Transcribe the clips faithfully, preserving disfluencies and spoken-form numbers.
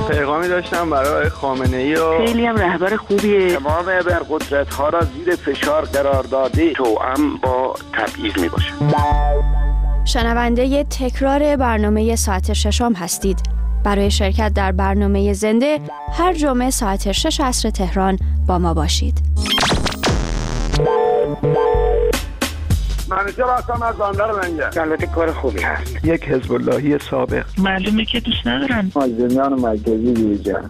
پیغامی داشتم برای خامنه‌ای و خیلی هم رهبر خوبیه. تمام ابرقدرت‌ها را زیر فشار قرار داده، توأم با تبعیض میباشه. شنونده تکرار برنامه ساعت ششم هستید. برای شرکت در برنامه زنده هر جمعه ساعت شش عصر تهران با ما باشید. منیجر هستم از بندر منجر. البته کار خوبی هست. یک حزب اللهی سابق. معلومه که دوست ندارن. مازندران مرکزی بیرجان.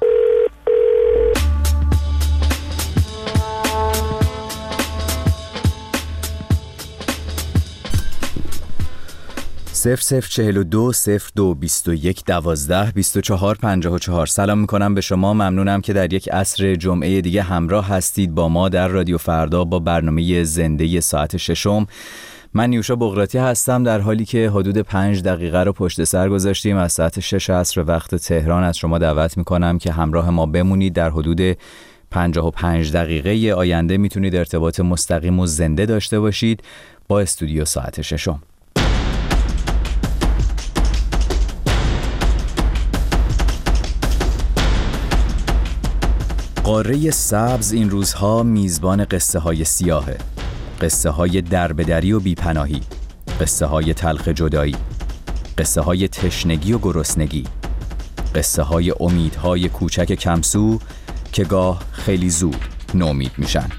صفر صفر چهل و دو صفر دو بیست و یک دوازده بیست و چهار پنجاه و چهار. سلام میکنم به شما. ممنونم که در یک عصر جمعه دیگه همراه هستید با ما در رادیو فردا با برنامه زنده ساعت ششم. من نیوشا بغراتی هستم، در حالی که حدود پنج دقیقه رو پشت سر گذاشتیم از ساعت شش عصر وقت تهران. از شما دعوت میکنم که همراه ما بمونید. در حدود پنجاه و پنج دقیقه آینده میتونید ارتباط مستقیم و زنده داشته باشید با استودیو ساعت ششم. قاره سبز این روزها میزبان قصه های سیاهه، قصه های دربدری و بیپناهی، قصه های تلخ جدایی، قصه های تشنگی و گرسنگی، قصه های امیدهای کوچک کمسو که گاه خیلی زود نومید میشن.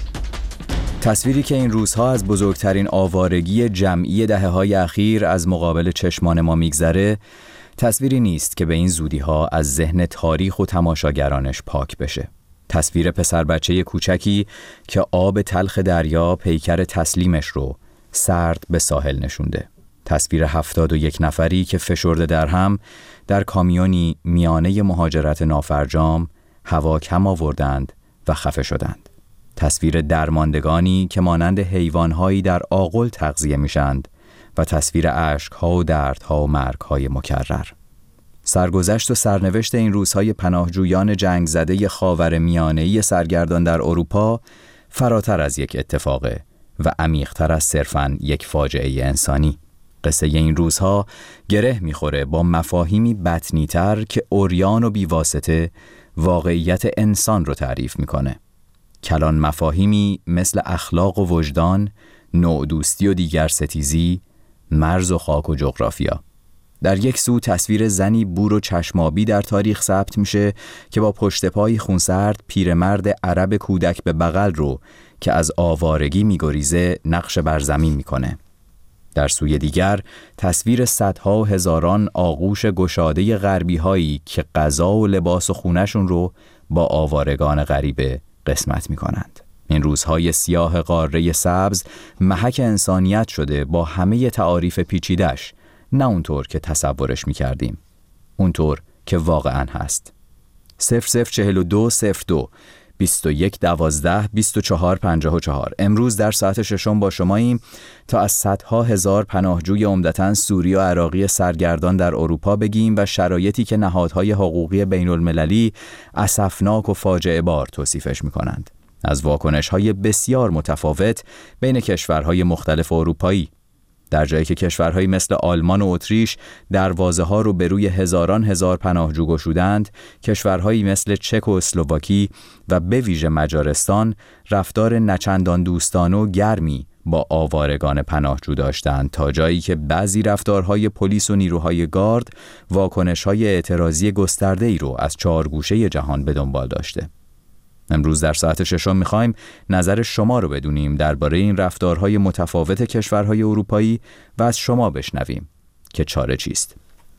تصویری که این روزها از بزرگترین آوارگی جمعی دهه‌های اخیر از مقابل چشمان ما میگذره، تصویری نیست که به این زودی ها از ذهن تاریخ و تماشاگرانش پاک بشه. تصویر پسر بچه کوچکی که آب تلخ دریا پیکر تسلیمش رو سرد به ساحل نشونده. تصویر هفتاد و یک نفری که فشرده در هم در کامیونی میانه مهاجرت نافرجام هوا کم آوردند و خفه شدند. تصویر درماندگانی که مانند حیوانهایی در آغل تغذیه میشند و تصویر عشق‌ها و دردها و مرگ‌های مکرر. سرگذشت و سرنوشت این روزهای پناهجویان جنگ زده خاورمیانه‌ای سرگردان در اروپا فراتر از یک اتفاقه و عمیق‌تر از صرفاً یک فاجعه انسانی. قصه این روزها گره می‌خوره با مفاهیمی بطنی‌تر که عریان و بیواسطه واقعیت انسان رو تعریف می‌کنه. کلان مفاهیمی مثل اخلاق و وجدان، نوع دوستی و دیگر ستیزی، مرز و خاک و جغرافیا. در یک سو تصویر زنی بور و چشمابی در تاریخ ثبت میشه که با پشت پای خونسرد پیرمرد عرب کودک به بغل رو که از آوارگی میگریزه نقش بر زمین میکنه. در سوی دیگر تصویر صدها و هزاران آغوش گشاده غربی هایی که غذا و لباس و خونشون رو با آوارگان غریبه قسمت میکنند. این روزهای سیاه قاره سبز محک انسانیت شده با همه تعاریف پیچیدش، نه اونطور که تصورش میکردیم، اونطور که واقعاً هست. صفر صفر چهل و دو صفر دو بیست و یک دوازده بیست و چهار پنجاه و چهار. امروز در ساعت ششم با شماییم تا از صدها هزار پناهجوی عمدتاً سوری و عراقی سرگردان در اروپا بگیم و شرایطی که نهادهای حقوقی بین المللی اسفناک و فاجعه بار توصیفش میکنند. از واکنش‌های بسیار متفاوت بین کشورهای مختلف اروپایی، در جایی که کشورهایی مثل آلمان و اتریش دروازه‌ها رو به روی هزاران هزار پناهجو گشودند، کشورهایی مثل چک و اسلواکی و به ویژه مجارستان رفتار نچندان دوستانه و گرمی با آوارگان پناهجو داشتند، تا جایی که بعضی رفتارهای پلیس و نیروهای گارد واکنش‌های اعتراضی گسترده‌ای رو از چهار گوشه جهان به دنبال داشته. امروز در ساعت ششم میخوایم نظر شما رو بدونیم درباره این رفتارهای متفاوت کشورهای اروپایی و از شما بشنویم که چاره چیست.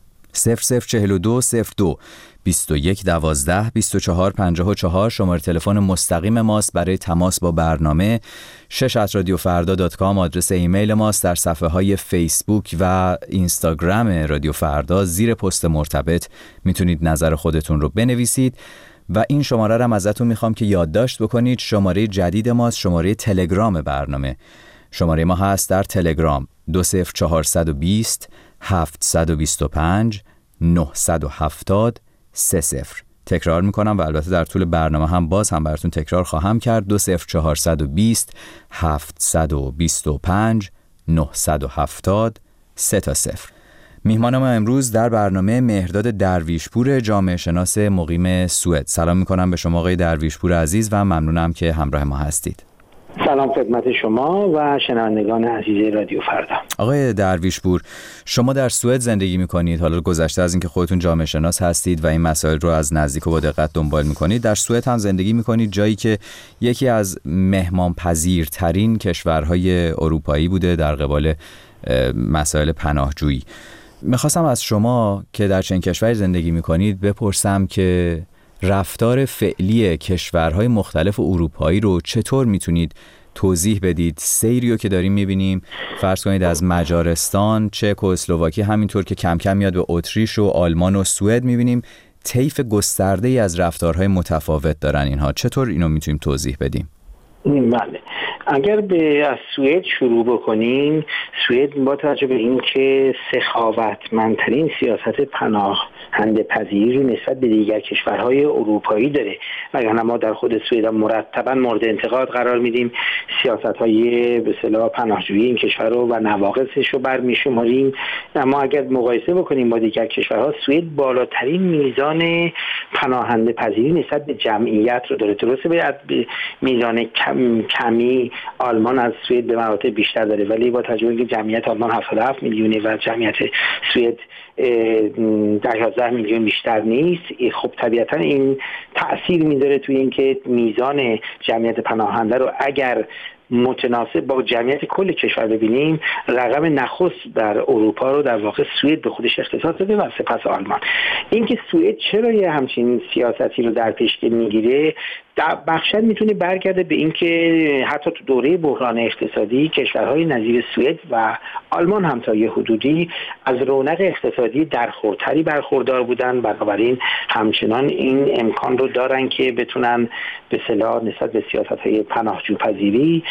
صفر صفر چهل و دو صفر دو بیست و یک دوازده بیست و چهار پنجاه و چهار شماره تلفن مستقیم ماست برای تماس با برنامه. شش ات رادیو فردا دات کام آدرس ایمیل ماست. در صفحه های فیسبوک و اینستاگرام رادیو فردا زیر پست مرتبط میتونید نظر خودتون رو بنویسید و این شماره رو هم ازتون میخوام که یادداشت بکنید. شماره جدید ماست شماره تلگرام برنامه. شماره ما هست در تلگرام دو صفر چهارصد و بیست هفتصد و بیست و پنج نهصد و هفتاد سه صفر. تکرار میکنم و البته در طول برنامه هم باز هم براتون تکرار خواهم کرد. دو صفر چهارصد و بیست هفتصد و بیست و پنج نهصد و هفتاد سه تا صفر. میهمان ما امروز در برنامه مهرداد درویشپور، جامعه شناس مقیم سوئد. سلام میکنم به شما آقای درویشپور عزیز و ممنونم که همراه ما هستید. سلام خدمت شما و شنوندگان عزیز رادیو فردا. آقای درویشپور، شما در سوئد زندگی میکنید. حالا گذشته از اینکه خودتون جامعه شناس هستید و این مسائل رو از نزدیک و با دقت دنبال میکنید، در سوئد هم زندگی میکنید، جایی که یکی از مهمانپذیرترین کشورهای اروپایی بوده در قبال مسائل پناهجویی. میخواستم از شما که در چنین کشوری زندگی میکنید بپرسم که رفتار فعلی کشورهای مختلف اروپایی رو چطور میتونید توضیح بدید؟ سیریو که داریم میبینیم، فرض کنید از مجارستان، چک و اسلواکی، همینطور که کم کم میاد به اتریش و آلمان و سوئد، میبینیم طیف گسترده‌ای از رفتارهای متفاوت دارن اینها. چطور اینو میتونیم توضیح بدیم؟ بله، اگر به از سوئد شروع بکنیم، سوئد با توجه به اینکه سخاوتمندترین سیاست پناهنده پذیری رو نسبت به دیگر کشورهای اروپایی داره، وگرنه ما در خود سوئد مرتبا مورد انتقاد قرار میدیم، سیاست‌های به اصطلاح پناهجویی این کشور رو و نواقصش رو برمی‌شماریم. اما اگر مقایسه بکنیم با دیگر کشورها، سوئد بالاترین میزان پناهنده پذیری نسبت به جمعیت رو داره. درسته به میزان کم، کمی آلمان از سوئد به مراتب بیشتر داره، ولی با توجه به اینکه جمعیت آلمان هفتاد و هفت میلیونه و جمعیت سوئد در یازده میلیون بیشتر نیست، خب طبیعتا این تأثیر میذاره توی اینکه میزان جمعیت پناهنده رو اگر متناسب با جمعیت کل کشور ببینیم، رقم نخست در اروپا رو در واقع سوئد به خودش اختصاص داده و سپس آلمان. اینکه سوئد چرا یه همچین سیاستی رو در پیش میگیره، بخشن میتونه برگرده به اینکه حتی تو دوره بحران اقتصادی کشورهای نظیر سوئد و آلمان هم تا یه حدودی از رونق اقتصادی درخورتری برخوردار بودن، بنابراین همچنان این امکان رو دارن که بتونن به اصطلاح نسبت به سیاست‌های پناهجوپذیری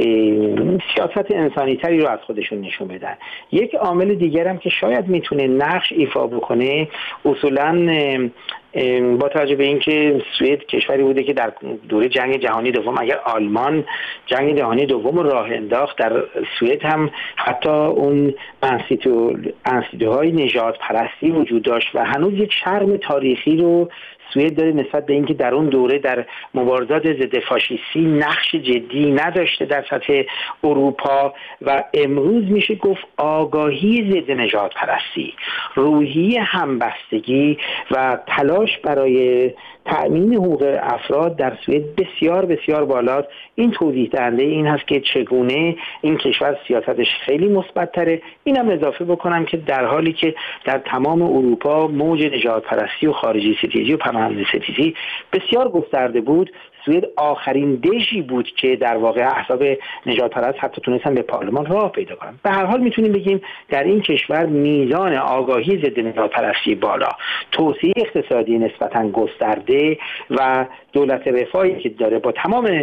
سیاست انسانی تری رو از خودشون نشون بدن. یک عامل دیگر هم که شاید میتونه نقش ایفا بکنه، اصولاً با توجه به اینکه سوئد کشوری بوده که در دوره جنگ جهانی دوم، اگر آلمان جنگ جهانی دوم راه انداخت، در سوئد هم حتی اون انسیتوهای نژاد پرستی وجود داشت و هنوز یک شرم تاریخی رو سوئد داره نسبت به اینکه در اون دوره در مبارزات ضد فاشیستی نقش جدی نداشته در سطح اروپا و امروز میشه گفت آگاهی ضد نژاد پرستی، روحیه همبستگی و تلاش برای تأمین حقوق افراد در سوئد بسیار بسیار بالاست. این توضیح دهنده این هست که چگونه این کشور سیاستش خیلی مثبت‌تره. اینم اضافه بکنم که در حالی که در تمام اروپا موج نژاد پرستی و خارجی ستیزی و پناهنده ستیزی بسیار گسترده بود، سوئد آخرین دژی بود که در واقع احزاب نژاد پرست حتی تونستن به پارلمان راه پیدا کنن. به هر حال میتونیم بگیم در این کشور میزان آگاهی ضد نژاد پرستی بالا، توسعه اقتصادی نسبتاً گسترده و دولت رفاهی که داره با تمام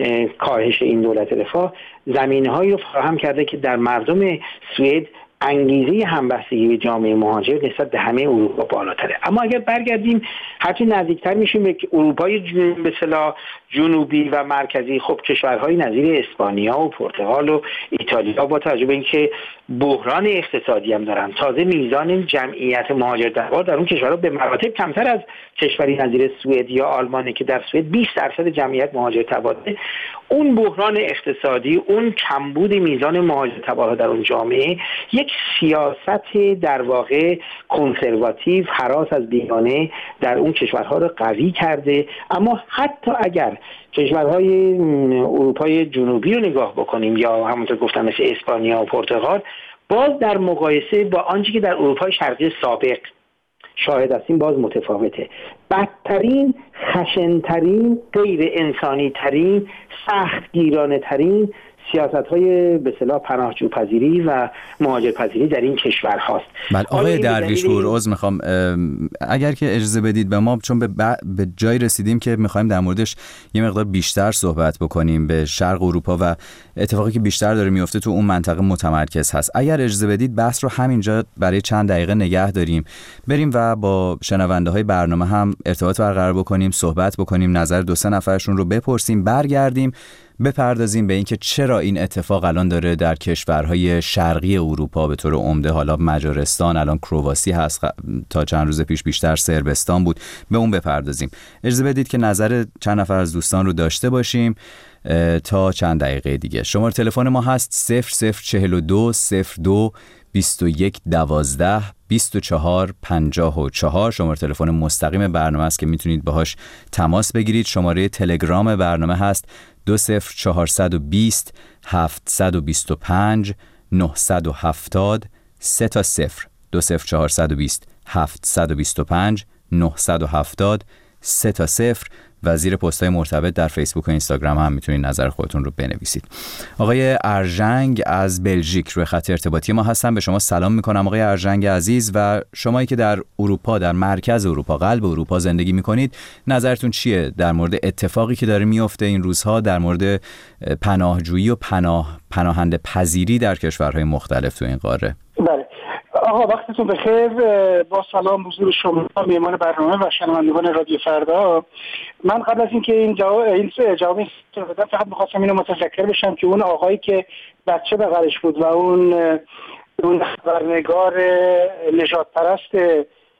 کاهش این دولت رفاه زمینه‌هایی رو فراهم کرده که در مردم سوئد انگیزه همبستگی به جامعه مهاجر نسبت به همه اروپا بالاتره. اما اگر برگردیم هرچی نزدیکتر میشیم به اروپای به اصطلاح جنوبی و مرکزی، خب کشورهای نظیر اسپانیا و پرتغال و ایتالیا با توجه به اینکه بحران اقتصادی هم دارن، تازه میزان جمعیت مهاجر در در اون کشورها به مراتب کمتر از کشوری نظیر سوئد یا آلمانه که در سوئد بیست درصد جمعیت مهاجر تبعیده. اون بحران اقتصادی، اون کمبود میزان مهاجر تبعیده در اون جامعه یک سیاست در واقع کنسرواتیو، هراس از بیگانه در اون کشورها رو قوی کرده. اما حتی اگر کشورهای اروپای جنوبی رو نگاه بکنیم یا همونطور گفتم مثل اسپانیا و پرتغال، باز در مقایسه با آنچه که در اروپای شرقی سابق شاهد هستیم باز متفاوته. بدترین، خشنترین، غیر انسانی ترین، سختگیرانه ترین سیاست‌های به اصطلاح پناهجوپذیری و مهاجرپذیری در این کشور هاست. بله آقای درویشپور، عذر میخوام اگر که اجازه بدید به ما، چون به, ب... به جای رسیدیم که میخوایم در موردش یه مقدار بیشتر صحبت بکنیم، به شرق اروپا و اتفاقی که بیشتر داره میفته تو اون منطقه متمرکز هست. اگر اجازه بدید بحث رو همینجا برای چند دقیقه نگه داریم، بریم و با شنونده های برنامه هم ارتباط برقرار بکنیم، صحبت بکنیم، نظر دو سه نفرشون رو بپرسیم، برگردیم بپردازیم به اینکه چرا این اتفاق الان داره در کشورهای شرقی اروپا به طور عمده، حالا مجارستان، الان کرواسی هست، تا چند روز پیش بیشتر صربستان بود، به اون بپردازیم. اجازه بدید که نظر چند نفر از دوستان رو داشته باشیم تا چند دقیقه دیگه. شماره تلفن ما هست صفر صفر چهل و دو صفر دو بیست و یک دوازده بیست و چهار پنجاه و چهار. شماره تلفن مستقیم برنامه است که میتونید باهاش تماس بگیرید. شماره تلگرام برنامه هست دو صفر چهارصد و بیست هفتصد و بیست و پنج نهصد و هفتاد سه تا صفر دو صفر چهارصد و بیست هفتصد و بیست و پنج نهصد و هفتاد سه تا صفر و زیر پست‌های مرتبط در فیسبوک و اینستاگرام هم میتونید نظر خودتون رو بنویسید. آقای ارژنگ از بلژیک روی خط ارتباطی ما هستن. به شما سلام میکنم آقای ارژنگ عزیز، و شمایی که در اروپا، در مرکز اروپا، قلب اروپا زندگی میکنید، نظرتون چیه در مورد اتفاقی که داره میفته این روزها در مورد پناهجویی و پناه پناهنده پذیری در کشورهای مختلف تو این قاره؟ بله آقا، وقتتون بخیر. با سلام حضور شما، میهمان برنامه و شنوندگان رادیو فردا. من قبل از اینکه این جواب این جواب بدم فقط می‌خواستم اینو متذکر بشم که اون آقایی که بچه بغلش بود و اون اون خبرنگار نجات پرست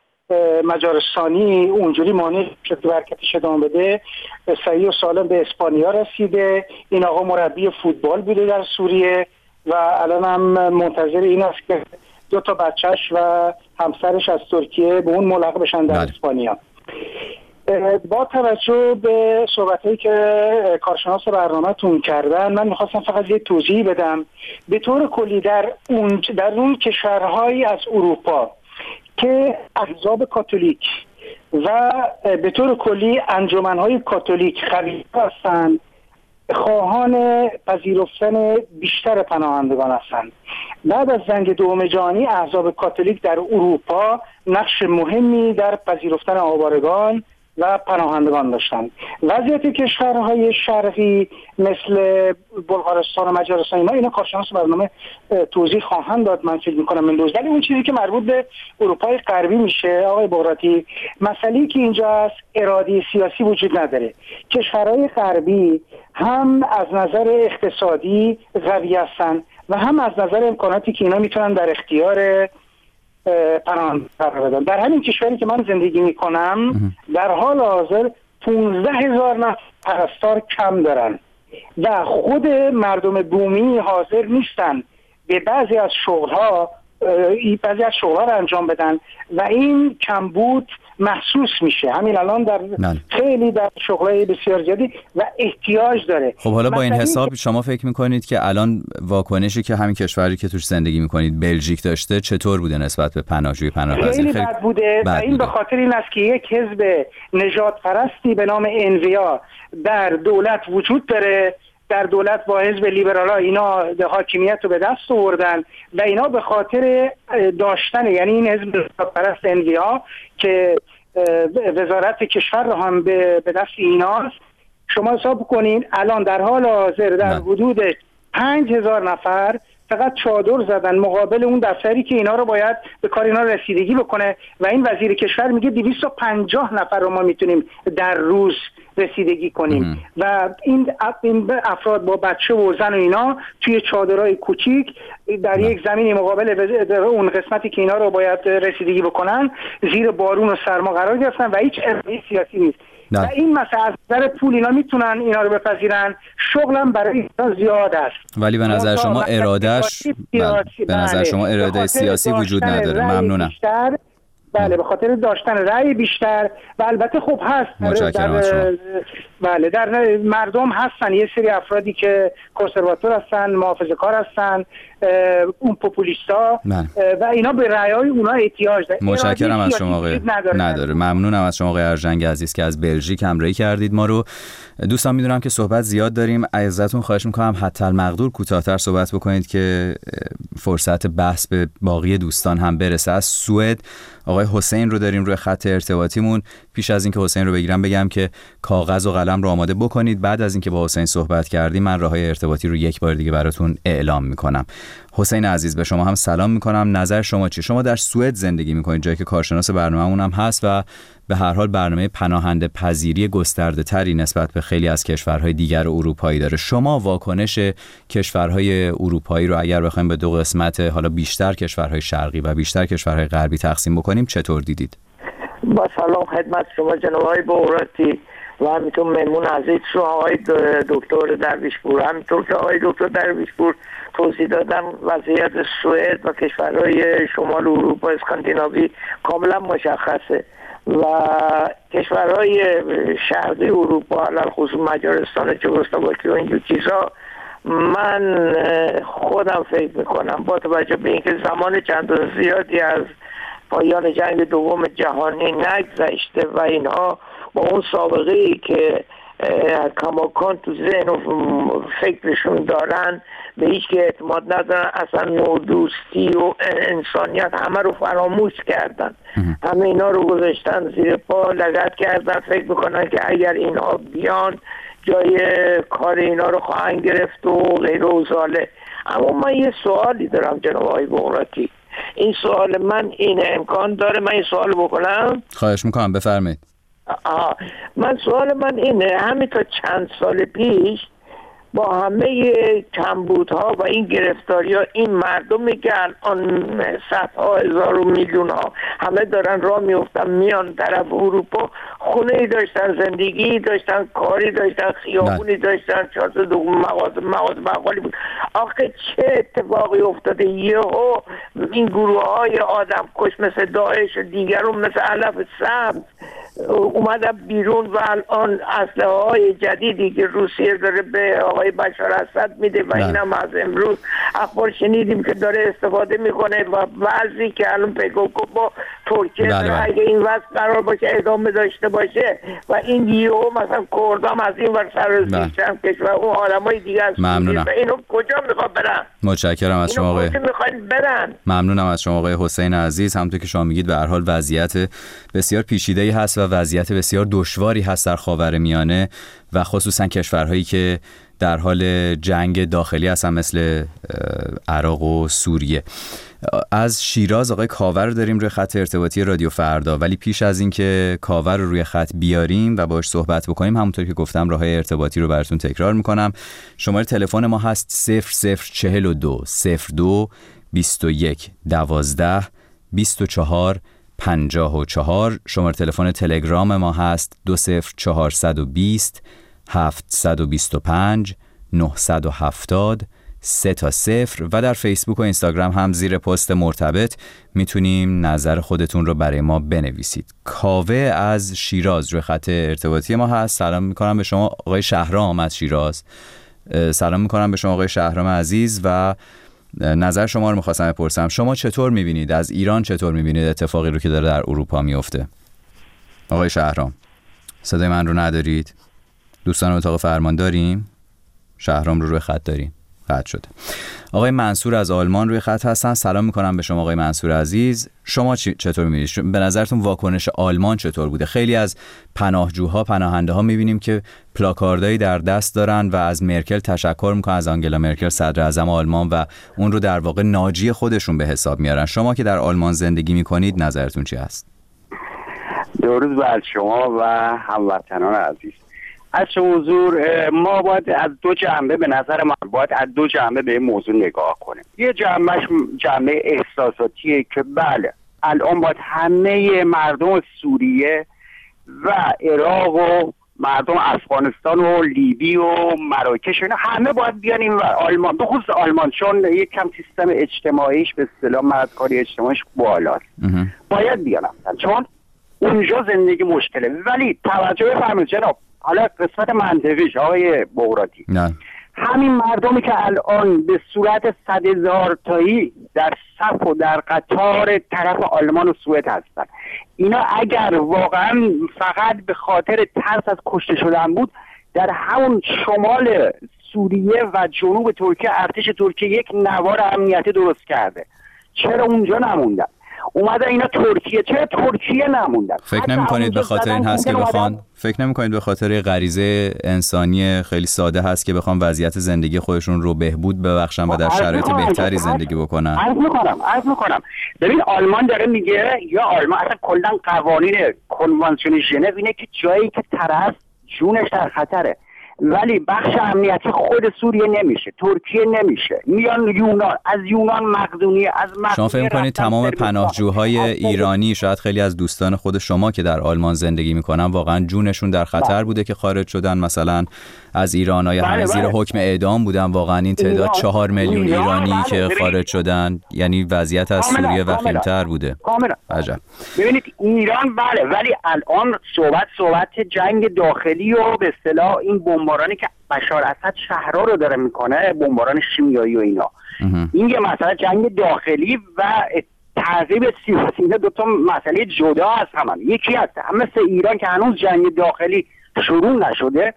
مجارستانی اونجوری مانع شد که حرکتش ادامه بده، صحیح و سالم به اسپانیا رسیده. این آقا مربی فوتبال بوده در سوریه و الان هم منتظر این است که دو تا بچهش و همسرش از ترکیه به اون ملحق بشن در اسپانیا. با توجه به صحبتایی که کارشناس برنامه‌تون کردن، من میخواستم فقط یه توضیح بدم. به طور کلی در اون در اون کشورهای از اروپا که احزاب کاتولیک و به طور کلی انجمن‌های کاتولیک قوی هستند، خواهان پذیرفتن بیشتر پناهندگان هستند. بعد از جنگ دوم جهانی احزاب کاتولیک در اروپا نقش مهمی در پذیرفتن آوارگان و پناهندگان داشتند. وضعیت کشورهای شرقی مثل بلغارستان و مجارستان، ما اینا کارشناس برنامه توضیح خواهند داد من فکر می‌کنم این روز. ولی اون چیزی که مربوط به اروپای غربی میشه آقای بغراتی، مسئله‌ای که اینجا است اراده سیاسی وجود نداره. کشورهای غربی هم از نظر اقتصادی قوی هستند و هم از نظر امکاناتی که اینا میتونن در اختیار پناهنده قرار بدن. در همین کشوری که من زندگی میکنم در حال حاضر پانزده هزار نفر پرستار کم دارن و خود مردم بومی حاضر نیستن به بعضی از شغلها بعضی از شغلها رو انجام بدن و این کمبود محسوس میشه همین الان در من. خیلی در شغلای بسیار زیادی و احتیاج داره. خب حالا با این حساب شما فکر میکنید که الان واکنشی که همین کشوری که توش زندگی میکنید بلژیک داشته چطور بوده نسبت به پناهجوی پناهپذیر؟ خیلی بد بوده و این به خاطر این است که یک حزب نجات پرستی به نام انویا در دولت وجود داره. در دولت با حزب لیبرال‌ها اینا حاکمیت رو به دست آوردن و اینا به خاطر داشتن، یعنی این حزب پرست انویا که وزارت کشور رو هم به دست ایناست، شما حساب کنین الان در حال حاضر در حدود پنج هزار نفر فقط چادر زدن مقابل اون دفتری که اینا رو باید به کار اینا رسیدگی بکنه و این وزیر کشور میگه دویست و پنجاه نفر رو ما میتونیم در روز رسیدگی کنیم ام. و این افراد با بچه و زن و اینا توی چادرهای کوچیک در یک زمینی مقابل اون قسمتی که اینا رو باید رسیدگی بکنن زیر بارون و سرما قرار گرفتن و هیچ اراده سیاسی نیست. نه. و این مسئله از نظر پول اینا میتونن اینا رو بپذیرن، شغلم برای اینا زیاد است. ولی به نظر شما ارادهش به نظر شما اراده سیاسی وجود نداره. ممنونم. بله، به خاطر داشتن رأی بیشتر و البته خوب هست در بله در مردم هستن یه سری افرادی که کنسرواتور هستن، محافظه‌کار هستن، اون پوپولیستا و اینا به رأیای اونها احتیاج دارن. متشکرم از شما آقای نداره. نداره. ممنونم از شما آقای ارژنگ عزیز که از بلژیک همراهی کردید ما رو. دوستان میدونم که صحبت زیاد داریم، ازتون خواهش میکنم حتی المقدور کوتاه‌تر صحبت بکنید که فرصت بحث به باقی دوستان هم برسه. از سوئد آقای حسین رو داریم روی خط ارتباطیمون. پیش از اینکه حسین رو بگیرم بگم که کاغذ و قلم رو آماده بکنید. بعد از اینکه با حسین صحبت کردیم من راههای ارتباطی رو یک بار دیگه براتون اعلام میکنم. حسین عزیز به شما هم سلام میکنم. نظر شما چی؟ شما در سوئد زندگی میکنید، جایی که کارشناس برنامه‌مون هم هست و به هر حال برنامه پناهنده پذیری گسترده تری نسبت به خیلی از کشورهای دیگر اروپایی داره. شما واکنش کشورهای اروپایی رو اگر بخوایم به دو قسمت، حالا بیشتر کشورهای شرقی و بیشتر کشورهای غربی تقسیم بکنیم، چطور دیدید؟ با سلام خدمت شما جناب آقای بغراتی و همینطور مهمون عزیز رو آقای دکتر درویشپور. همینطور که آقای دکتر درویشپور توضیح دادن وضعیت سوئد و کشورهای شمال اروپا اسکاندیناوی کاملا مشخصه و کشورهای شرقی اروپا علل خصوص مجارستان، چکسلواکی و اینجور چیزا، من خودم فکر میکنم با توجه به اینکه زمان چندان زیادی از پایان جنگ دوم جهانی نگذشته و اینها با اون سابقه ای که کماکان تو ذهن و فکرشون دارن به هیچ که اعتماد ندارن، اصلا نودوستی و انسانیت همه رو فراموش کردن، همه اینا رو گذاشتن زیر پا، لگد کردن، فکر میکنن که اگر اینها بیان جای کار اینا رو خواهند گرفت و غیر و زاله. اما من یه سوالی دارم جناب آقای بغراتی. این سوال من این امکان داره من این سوال بکنم؟ خواهش میکنم بفرمایید. آه. من سوال من اینه، همین تا چند سال پیش با همه کمبودها و این گرفتاری ها این مردمی که الان صدها هزار و میلیون ها همه دارن راه میفتن میان طرف اروپا، خونه ای داشتن، زندگی داشتن، کاری داشتن، خیابونی داشتن، چهار تا دو مغازه مغازه بقالی بود. آخه چه اتفاقی افتاده؟ یهو این گروه های آدم کش مثل داعش و دیگرون مثل علف سبز اومدن بیرون و الان اسلحه های جدیدی که روسیه داره به آقای بشار اسد میده و این هم از امروز اخبار شنیدیم که داره استفاده میکنه و بعضی که الان پیکوکو با ترکیه داره اگه این وضع قرار باشه ادامه داشته باشه و این یهو مثلا کردام از این ور سرازیر شدن کشور اون آدمای دیگه از ممنونم. و اینو کجا میخواد برن؟ متشکرم از شما آقای برن؟ ممنونم از شما آقای حسین عزیز. همونطور که شما میگید به هر حال وضعیت بسیار پیچیده‌ای هست و وضعیت بسیار دشواری هست در خاورمیانه و خصوصا کشورهایی که در حال جنگ داخلی هستن مثل عراق و سوریه. از شیراز آقای کاور داریم روی خط ارتباطی رادیو فردا، ولی پیش از این که کاور رو روی خط بیاریم و باهاش صحبت بکنیم همونطور که گفتم راههای ارتباطی رو براتون تکرار میکنم. شماره تلفن ما هست صفر صفر چهل و دو صفر دو بیست و یک دوازده بیست و چهار پنجاه و چهار. شماره تلفن تلگرام ما هست دو صفر چهارصد و بیست هفتصد و بیست و پنج نهصد و هفتاد سه تا صفر و در فیسبوک و اینستاگرام هم زیر پست مرتبط میتونیم نظر خودتون رو برای ما بنویسید. کاوه از شیراز روی خط ارتباطی ما هست. سلام میکنم به شما آقای شهرام از شیراز. سلام میکنم به شما آقای شهرام عزیز و نظر شما رو میخواستم بپرسم. شما چطور میبینید، از ایران چطور میبینید اتفاقی رو که داره در اروپا میفته؟ آقای شهرام صدای من رو ندارید؟ دوستان اتاق فرمان داریم؟ شهرام رو روی خط داریم؟ قطع شده. آقای منصور از آلمان روی خط هستن. سلام میکنم به شما آقای منصور عزیز. شما چطور میبینید؟ به نظرتون واکنش آلمان چطور بوده؟ خیلی از پناهجوها، پناهنده ها میبینیم که پلاکاردایی در دست دارن و از مرکل تشکر میکنن، از آنگلا مرکل صدر اعظم آلمان، و اون رو در واقع ناجی خودشون به حساب میارن. شما که در آلمان زندگی میکنید نظرتون چی هست؟ درود بر شما و هموطنان عزیز. از حضور ما باید از دو جنبه، به نظر من باید از دو جنبه به این موضوع نگاه کنیم. یه جنبهش جنبه احساساتیه که بله الان باید همه مردم سوریه و عراق و مردم افغانستان و لیبی و مراکش اینا همه باید بیان این و آلمان، به خصوص آلمان، چون یک کم سیستم اجتماعیش به اصطلاح مردکاری اجتماعیش بالاست، باید بیان چون اونجا زندگی مشکله. ولی توجه بفرمایید جناب، حالا قسمت منطقیش آقای بغراتی، نه همین مردمی که الان به صورت صد هزار تایی در صف و در قطار طرف آلمان و سوئد هستن، اینا اگر واقعا فقط به خاطر ترس از کشته شدن بود، در همون شمال سوریه و جنوب ترکیه ارتش ترکیه یک نوار امنیتی درست کرده. چرا اونجا نموندن؟ اومده اینا ترکیه، چرا ترکیه نموندن؟ فکر نمی کنید به خاطر این هست که بخوان فکر نمی کنید به خاطر غریزه انسانی خیلی ساده هست که بخوان وضعیت زندگی خودشون رو بهبود ببخشن و در شرایط بهتری زندگی بکنن؟ عرض میکنم عرض میکنم ببین آلمان داره میگه، یا آلمان اصلا کلا قوانین کنوانسیون ژنو اینه که جایی که طرف جونش در خطره، ولی بخش امنیتی خود سوریه نمیشه، ترکیه نمیشه، میان یونان، از یونان مقدونیه، از مقدونیه. شما فکر کنید تمام پناهجوهای ایرانی، شاید خیلی از دوستان خود شما که در آلمان زندگی میکنن، واقعا جونشون در خطر بوده که خارج شدن مثلا از ایران، یا همه زیر حکم اعدام بودن؟ واقعا این تعداد چهار میلیون ایرانی که خارج شدن، یعنی وضعیت از سوریه وخیم‌تر بوده. کاملا. عجب. ببینید ایران بله، ولی الان صحبت صحبت جنگ داخلی و به اصطلاح این بمبارانی که بشار اسد شهرها رو داره میکنه، بمباران شیمیایی و اینا، این یه مسئله جنگ داخلی و تعقیب سیاسی، اینا دو تا مسئله جدا از هم. یکی هست هم مثل ایران که هنوز جنگ داخلی شروع نشده،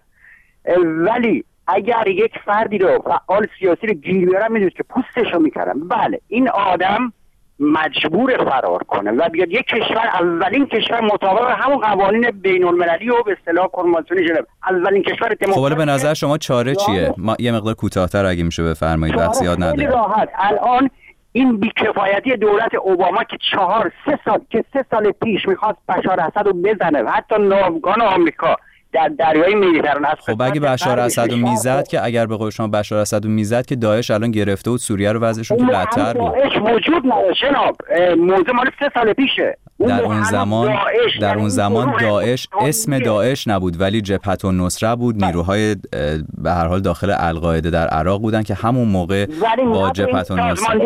ولی اگر یک فردی رو فعال سیاسی رو گیر بیارن میدونید که پوستش رو میکردن. بله این آدم مجبور فرار کنه و بیاد یک کشور، اولین کشور مطابق همون قوانین بین المللی و به اصطلاح کنوانسیون ژنو، اولین کشور دموکراتیک. خب به نظر شما چاره چیه؟ ما یه مقدار کوتاه‌تر اگه میشه بفرمایید، وقت زیاد نداریم. راحت الان این بی‌کفایتی دولت اوباما که چهار سه سال که سه سال پیش میخواست بشار اسد رو بزنه و حتی ناوگان آمریکا در دریای مدیترانه است. خب اگه بشار اسد رو میزد که اگر به قول شما بشار اسد رو میزد که داعش الان گرفته بود سوریه رو، وضعشون که بدتر بود. داعش وجود نداره جناب، موضوع مال سه سال پیشه. در اون زمان در اون زمان داعش اسم داعش نبود، ولی جبهة النصره بود، نیروهای به هر حال داخل القاعده در عراق بودن که همون موقع با جبهة النصره،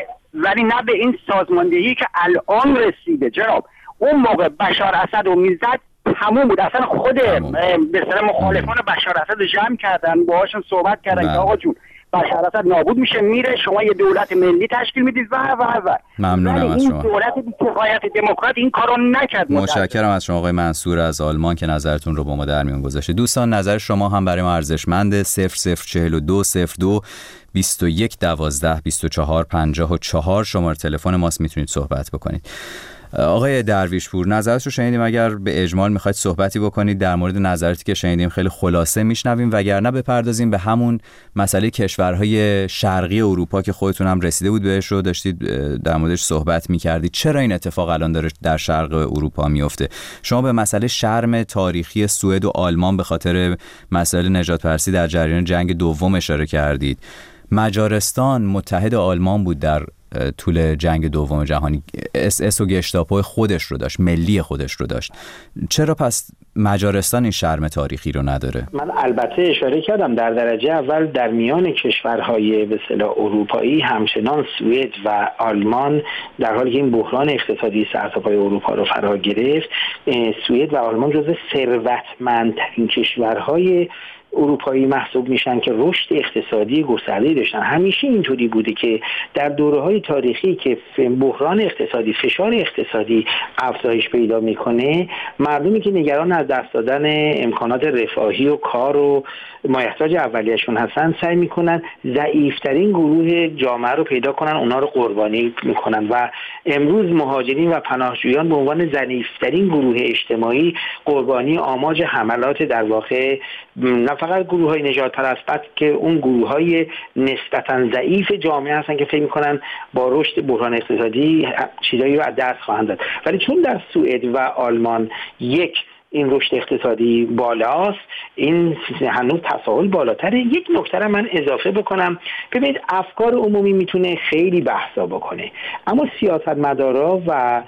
ولی نه به این سازماندهی که الان رسیده جناب. اون موقع بشار اسد رو میزد همون بود، اصلا خود به اصطلاح مخالفان بشار اسد جمع کردن، باهاشون صحبت کردن که آقا جون بشار اسد نابود میشه میره، شما یه دولت ملی تشکیل میدید و و و ممنونم از شما. دولت بی‌کفایت دموکرات این کارو نکرد. متشکرم از شما آقای منصور از آلمان که نظرتون رو با ما در میون گذاشتید. دوستان نظر شما هم برای ما ارزشمنده. صفر صفر چهل و دو صفر دو بیست و یک دوازده بیست و چهار پنجاه و چهار شماره تلفن ماست، میتونید صحبت بکنید. آقای درویشپور نظرت رو شنیدیم، اگر به اجمال میخواید صحبتی بکنید در مورد نظراتی که شنیدیم خیلی خلاصه میشنویم، وگرنه بپردازیم به همون مسئله کشورهای شرقی اروپا که خودتون هم رسیده بود بهش رو داشتید در موردش صحبت میکردید. چرا این اتفاق الان داره در شرق اروپا میفته؟ شما به مسئله شرم تاریخی سوئد و آلمان به خاطر مسائل نجات پرستی در جریان جنگ دوم اشاره کردید. مجارستان متحد آلمان بود در طول جنگ دوم جهانی، اس اس و گشتاپو خودش رو داشت، ملی خودش رو داشت. چرا پس مجارستان این شرم تاریخی رو نداره؟ من البته اشاره کردم در درجه اول در میان کشورهای به اصطلاح اروپایی همچنان سوئد و آلمان، در حالی که این بحران اقتصادی سرتاپای اروپا رو فرا گرفت، سوئد و آلمان جزو ثروتمندترین کشورهای اروپایی محسوب میشن که رشد اقتصادی گسترده‌ای داشتن. همیشه اینطوری بوده که در دوره‌های تاریخی که بحران اقتصادی، فشار اقتصادی افزایش پیدا میکنه، مردمی که نگران از دست دادن امکانات رفاهی و کار و مایحتاج اولیه‌شون هستن سعی میکنن ضعیف‌ترین گروه جامعه رو پیدا کنن، اونا رو قربانی میکنن و امروز مهاجرین و پناهجویان به عنوان ضعیف‌ترین گروه اجتماعی قربانی آماج حملات در واقع نه فقط گروه های نجات پرست، که اون گروه های نسبتاً ضعیف جامعه هستن که فکر میکنن با رشد بحران اقتصادی چیزایی رو از دست خواهند داد. ولی چون در سوئد و آلمان یک این رشد اقتصادی بالاست، این هنوز تساهل بالاتره. یک نکته رو من اضافه بکنم، ببینید افکار عمومی میتونه خیلی بحثا بکنه، اما سیاستمدارا و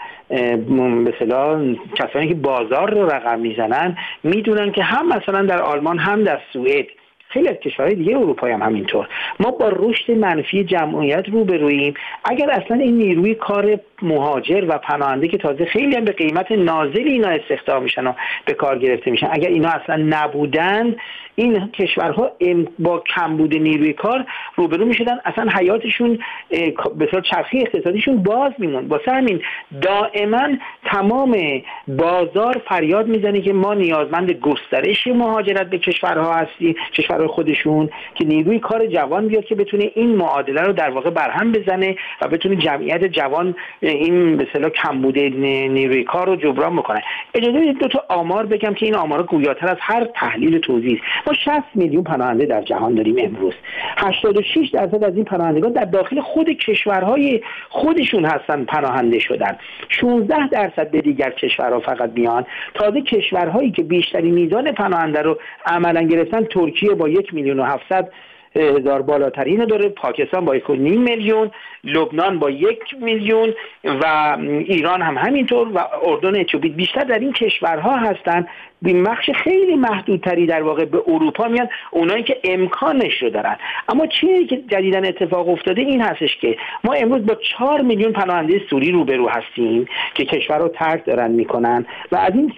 به اصطلاح کسانی که بازار رو رقم میزنن میدونن که هم مثلا در آلمان هم در سوئد، خیلی از کشورهای دیگه اروپایی هم همینطور، ما با رشد منفی جمعیت روبروییم. اگر اصلا این نیروی کار مهاجر و پناهنده که تازه خیلی هم به قیمت نازلی اینا استخدام میشن و به کار گرفته میشن، اگر اینا اصلا نبودن، این کشورها با کمبود نیروی کار روبرو میشدن، اصلا حیاتشون به صورت چرخه اقتصادیشون باز میمون. واسه همین دائما تمام بازار فریاد میزنه که ما نیازمند گسترش مهاجرت به کشورها هستیم، کشورهای خودشون، که نیروی کار جوان بیاد که بتونه این معادله رو در واقع برهم بزنه و بتونه جمعیت جوان این به اصطلاح کمبود نیروی کار رو جبران بکنه. اجازه بدید دو تا آمار بگم که این آمارا گویاتر از هر تحلیل توضیح. ما شصت میلیون پناهنده در جهان داریم امروز. هشتاد و شش درصد از این پناهندگان در داخل خود کشورهای خودشون هستن، پناهنده شدن. شانزده درصد به دیگر کشورها ها فقط بیان. تازه کشورهایی که بیشترین میزان پناهنده رو عملا گرفتن، ترکیه با یک میلیون و هفتصد هزار بالاترین داره، پاکستان با یک و نیم میلیون، لبنان با یک میلیون و ایران هم همینطور و اردن اتیوپی بیشتر در این کشورها هستن. به بخش خیلی محدودتری در واقع به اروپا میان اونایی که امکانش رو دارن. اما چیزی که جدیداً اتفاق افتاده این هستش که ما امروز با چهار میلیون پناهنده سوری روبرو هستیم که کشور رو ترک دارن میکنن و از این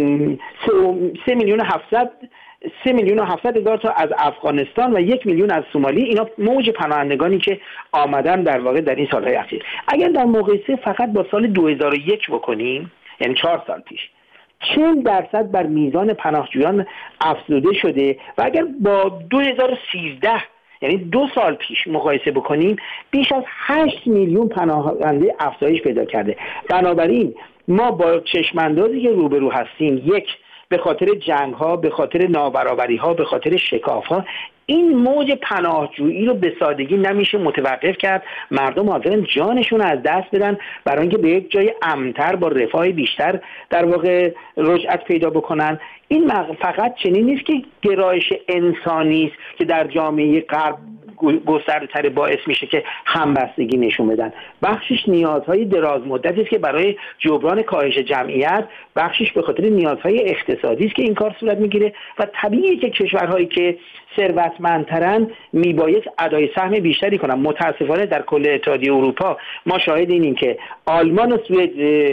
سه میلیون هفتصد سه میلیون و هفتصد هزار تا از افغانستان و یک میلیون از سومالی، اینا موج پناهندگانی که آمدن در واقع در این سالهای اخیر. اگر در مقایسه فقط با سال دو هزار و یک بکنیم، یعنی چهار سال پیش، چهل درصد بر میزان پناهجویان افزوده شده و اگر با دو هزار و سیزده یعنی دو سال پیش مقایسه بکنیم، بیش از هشت میلیون پناهنده افزایش پیدا کرده. بنابراین ما با چشماندازی که روبرو هستیم، یک، به خاطر جنگ ها، به خاطر نابرابری ها، به خاطر شکاف ها، این موج پناهجویی رو به سادگی نمیشه متوقف کرد. مردم حاضرن جانشون رو از دست بدن برای اینکه به یک جای امن‌تر با رفاه بیشتر در واقع رجعت پیدا بکنن. این فقط چنین نیست که گرایش انسانی است که در جامعه غرب گسترده‌تر باعث میشه که همبستگی نشون بدن. بخشش نیازهای دراز مدتی است که برای جبران کاهش جمعیت، بخشش به خاطر نیازهای اقتصادی است که این کار صورت میگیره و طبیعیه که کشورهایی که ثروتمندترن میبایست ادای سهم بیشتری کنن. متاسفانه در کل اتحادیه اروپا ما شاهد اینیم که آلمان و سوئد،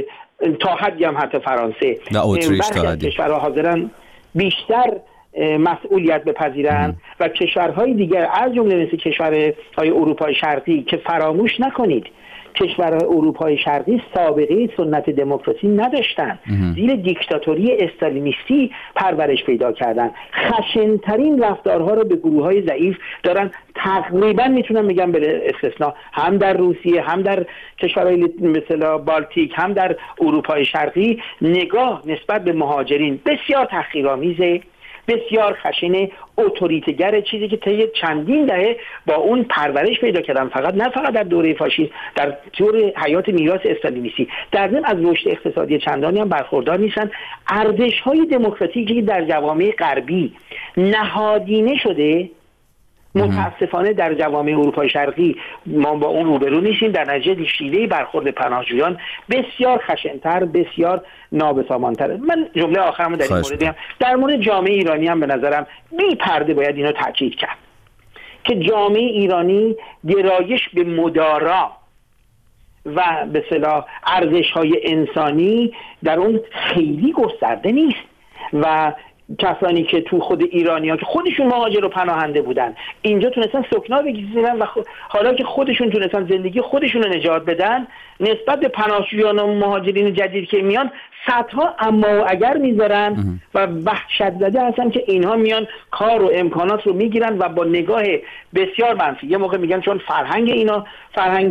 تا حدی هم حتی فرانسه و اتریش تا حدی کشورها حاضرن بیشتر مسئولیت بپذیرن و کشورهای دیگر از جمله مثل کشورهای اروپای شرقی که فراموش نکنید کشورهای اروپای شرقی سابقه سنت دموکراسی نداشتن، زیر دیکتاتوری استالینیستی پرورش پیدا کردن، خشنترین رفتارها رو به گروههای ضعیف دارن. تقریبا میتونم بگم به استثناء هم در روسیه، هم در کشورهای مثل بالتیک، هم در اروپای شرقی نگاه نسبت به مهاجرین بسیار تحقیرآمیزه، بسیار خشن، اتوریتگر، چیزی که طی چندین دهه با اون پرورش پیدا کردن، فقط نه فقط در دوره فاشیسم، در طور حیات میراث استالینیستی. در ضمن از رشد اقتصادی چندانی هم برخوردار نیستن. ارزش‌های دموکراتیکی در جوامع غربی نهادینه شده، متاسفانه در جوامع اروپای شرقی ما با اون روبرو نیستیم. در نتیجه شیوه برخورد پناهجویان بسیار خشن‌تر، بسیار نابسامان‌تر. من جمله آخرمو در این مورد بگم، در مورد جامعه ایرانی هم به نظرم بی پرده باید اینو تاکید کرد که جامعه ایرانی گرایش به مدارا و به اصطلاح ارزش‌های انسانی در اون خیلی گسترده نیست و کسانی که تو خود ایرانی‌ها که خودشون مهاجر و پناهنده بودن اینجا تونستن سکنا بگیرن و حالا که خودشون تونستن زندگی خودشون رو نجات بدن، نسبت به پناهجویان و مهاجرین جدید که میان صدها اما و اگر میذارن و وحشت زده هستن که اینها میان کار و امکانات رو میگیرن و با نگاه بسیار منفی. یه موقع میگن چون فرهنگ اینا فرهنگ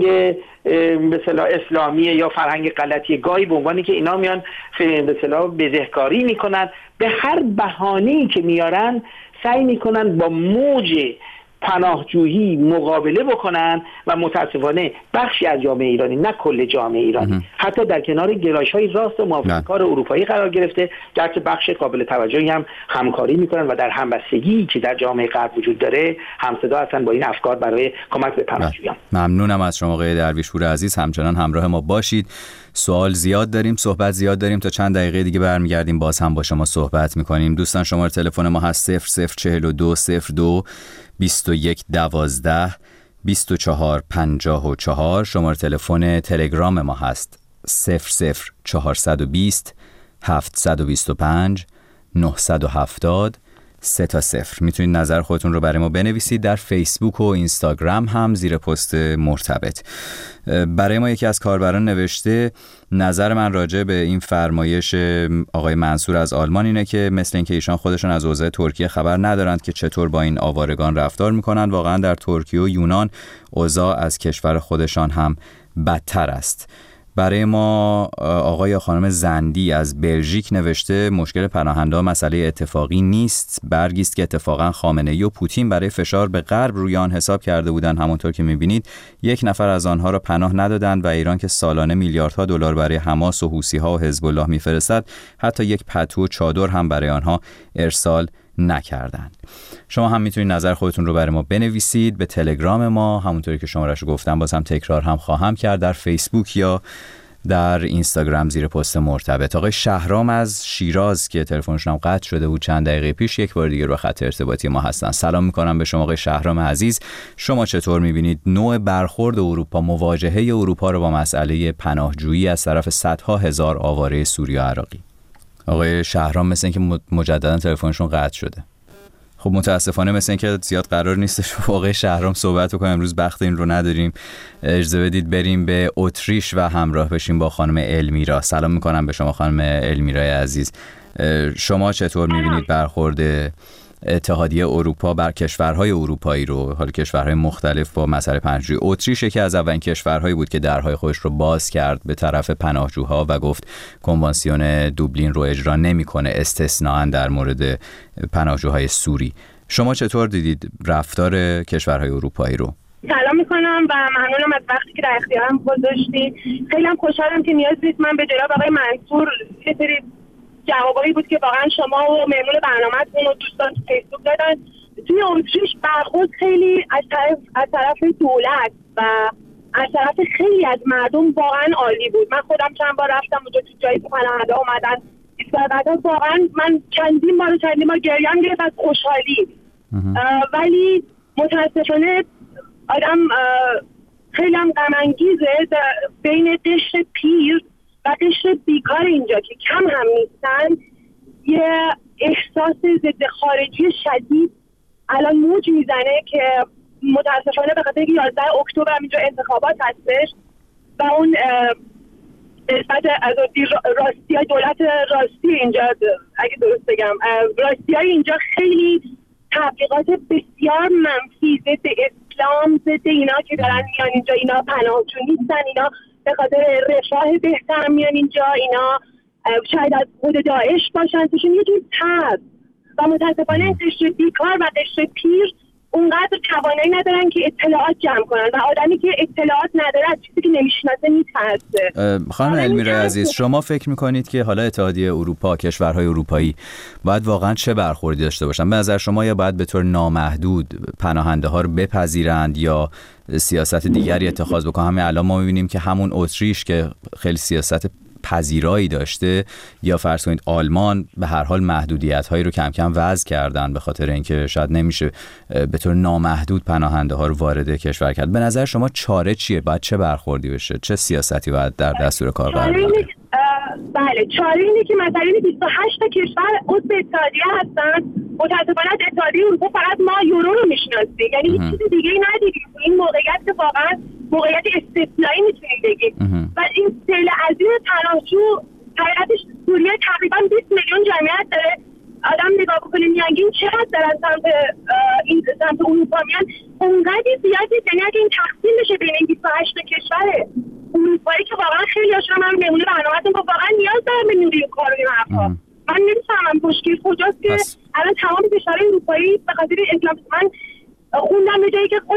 به اصطلاح اسلامیه یا فرهنگ غلطیه، گاهی به عنوانی که اینا میان به اصطلاح بزهکاری میکنن، به هر بهانه‌ای که میارن سعی میکنن با موج پناهجویی مقابله بکنن و متاسفانه بخشی از جامعه ایرانی، نه کل جامعه ایرانی، حتی در کنار گرایش‌های راست و موافقه‌کار اروپایی قرار گرفته، گرچه بخش قابل توجهی هم همکاری میکنن و در همبستگی که در جامعه غرب وجود داره همصدا هستن با این افکار برای کمک به پناهجویان. ممنونم از شما آقای درویشپور عزیز، همچنان همراه ما باشید. سوال زیاد داریم، صحبت زیاد داریم، تا چند دقیقه دیگه برمیگردیم باز هم با شما صحبت میکنیم. دوستان شماره تلفن ما هست صفر صفر چهل و دو صفر دو بیست و یک دوازده بیست و چهار پنجاه و چهار. شماره تلفن تلگرام ما هست صفر صفر چهارصد و بیست هفتصد و بیست و پنج نهصد و هفتاد سه تا صفر. میتونید نظر خودتون رو برای ما بنویسید. در فیسبوک و اینستاگرام هم زیر پست مرتبط. برای ما یکی از کاربران نوشته نظر من راجع به این فرمایش آقای منصور از آلمان اینه که مثل اینکه ایشان خودشون از اوضاع ترکیه خبر ندارند که چطور با این آوارگان رفتار میکنند. واقعا در ترکیه و یونان اوضاع از کشور خودشان هم بدتر است. برای ما آقای یا خانم زندی از بلژیک نوشته مشکل پناهنده مسئله اتفاقی نیست، برگی است که اتفاقا خامنه‌ای و پوتین برای فشار به غرب روی آن حساب کرده بودند. همونطور که می‌بینید یک نفر از آنها را پناه ندادند و ایران که سالانه میلیاردها دلار برای حماس و حوثی‌ها و حزب الله می‌فرستد حتی یک پتو و چادر هم برای آنها ارسال نکردند. شما هم میتونید نظر خودتون رو برای ما بنویسید به تلگرام ما، همونطوری که شماره‌شو گفتم باز هم تکرار هم خواهم کرد، در فیسبوک یا در اینستاگرام زیر پست مرتبط. آقای شهرام از شیراز که تلفنشون هم قطع شده بود چند دقیقه پیش یک بار دیگه رو خط ارتباطی ما هستن. سلام میکنم به شما آقای شهرام عزیز. شما چطور میبینید نوع برخورد اروپا، مواجهه اروپا رو با مسئله پناهجویی از طرف صدها هزار آواره سوری و عراقی؟ آقای شهرام مثل اینکه مجددا تلفنشون قطع شده. خب متاسفانه مثل اینکه زیاد قرار نیستش با آقای شهرام صحبت کنیم، امروز بخت این رو نداریم. اجازه بدید بریم به اتریش و همراه بشیم با خانم المیرا. سلام میکنم به شما خانم المیرای عزیز. شما چطور میبینید برخورد اتحادیه اروپا بر کشورهای اروپایی رو، حالا کشورهای مختلف با مسئله پناهجویی؟ اتریش که از اولین کشورهایی بود که درهای خودش رو باز کرد به طرف پناهجوها و گفت کنوانسیون دوبلین رو اجرا نمیکنه استثناءً در مورد پناهجوهای سوری. شما چطور دیدید رفتار کشورهای اروپایی رو؟ سلام میکنم و ممنونم از وقتی که در اختیارم گذاشتی. خیلی هم خوشحالم که نیاز نیست من به جناب آقای منصور یه سری جوابایی بود که واقعا شما و مهمون برنامه‌تون و دوستان تو فیسبوک دادن. توی اتریش برخورد خیلی از طرف از طرف دولت و از طرف خیلی از مردم واقعا عالی بود. من خودم چند بار رفتم اونجا تو جایی که پناهنده اومدن ایستادن، واقعا من چندین بار چندین بار گریه‌ام گرفت از خوشحالی. ولی متاسفانه آدم خیلی هم غم انگیزه بین قشر پیر و قشر بیکار اینجا که کم هم نیستن یه احساس ضد خارجی شدید الان موج میزنه که متاسفانه به خاطر یازده اکتبر اینجا انتخابات هستش و اون نسبت از راستی های دولت راستی اینجا، اگه درست بگم راستی های اینجا خیلی تبلیغات بسیار منفی ضد اسلام، ضد اینا که دارن میان اینجا، اینا پناهجو نیستن، اینا به خاطر رفاه بهتر میان اینجا، اینا شاید از خود داعش باشن، توشون یه جور ترس و متاسفانه قشر بیکار و قشر پیر اونقدر توانایی ندارن که اطلاعات جمع کنن و آدمی که اطلاعات نداره از چیزی که نمیشناسه میترسه. خانم المیرا عزیز، شما فکر میکنید که حالا اتحادیه اروپا، کشورهای اروپایی باید واقعا چه برخوردی داشته باشن؟ به نظر شما یا باید به طور نامحدود پناهنده ها رو بپذیرند یا سیاست دیگری اتخاذ بکنن؟ همین الان ما میبینیم که همون اتریش که خیلی سیاست پذیرایی داشته یا فرض کنید آلمان به هر حال محدودیت هایی رو کم کم وضع کردن به خاطر اینکه شاید نمیشه به طور نامحدود پناهنده ها رو وارد کشور کرد. به نظر شما چاره چیه؟ باید چه برخوردی بشه؟ چه سیاستی باید در دستور کار قرار بگیره؟ بله، چاره اینه که مثلا بیست و هشت تا کشور عضو اتحادیه هستن. متاسفانه از اتحادیه اروپا فقط ما یورو رو میشناسیم، یعنی هیچ چیز دیگه ای ندیدیم. این موقعیت که واقعا موقعیت استثنایی میتونید بگید و این سیل عظیم پناهجو حقیقتش سوریه تقریبا بیست میلیون جمعیت داره. آدم نگاه بکنیم میانگین چقدر دارن سمت این سمت اروپا میان، اونقدر زیادی، یعنی اگه این تقسیم بشه بین این بیست و هشت کشور اروپایی که واقعا خیلی هاشون هم نمونه برنامه‌تون با واقعا نیاز دارن به نوری کار و این حرفا. من نمی‌فهمم مشکل کجاست که الان تمام کشورهای اروپایی به خاطر اسلام، من خوندم به جایی که خود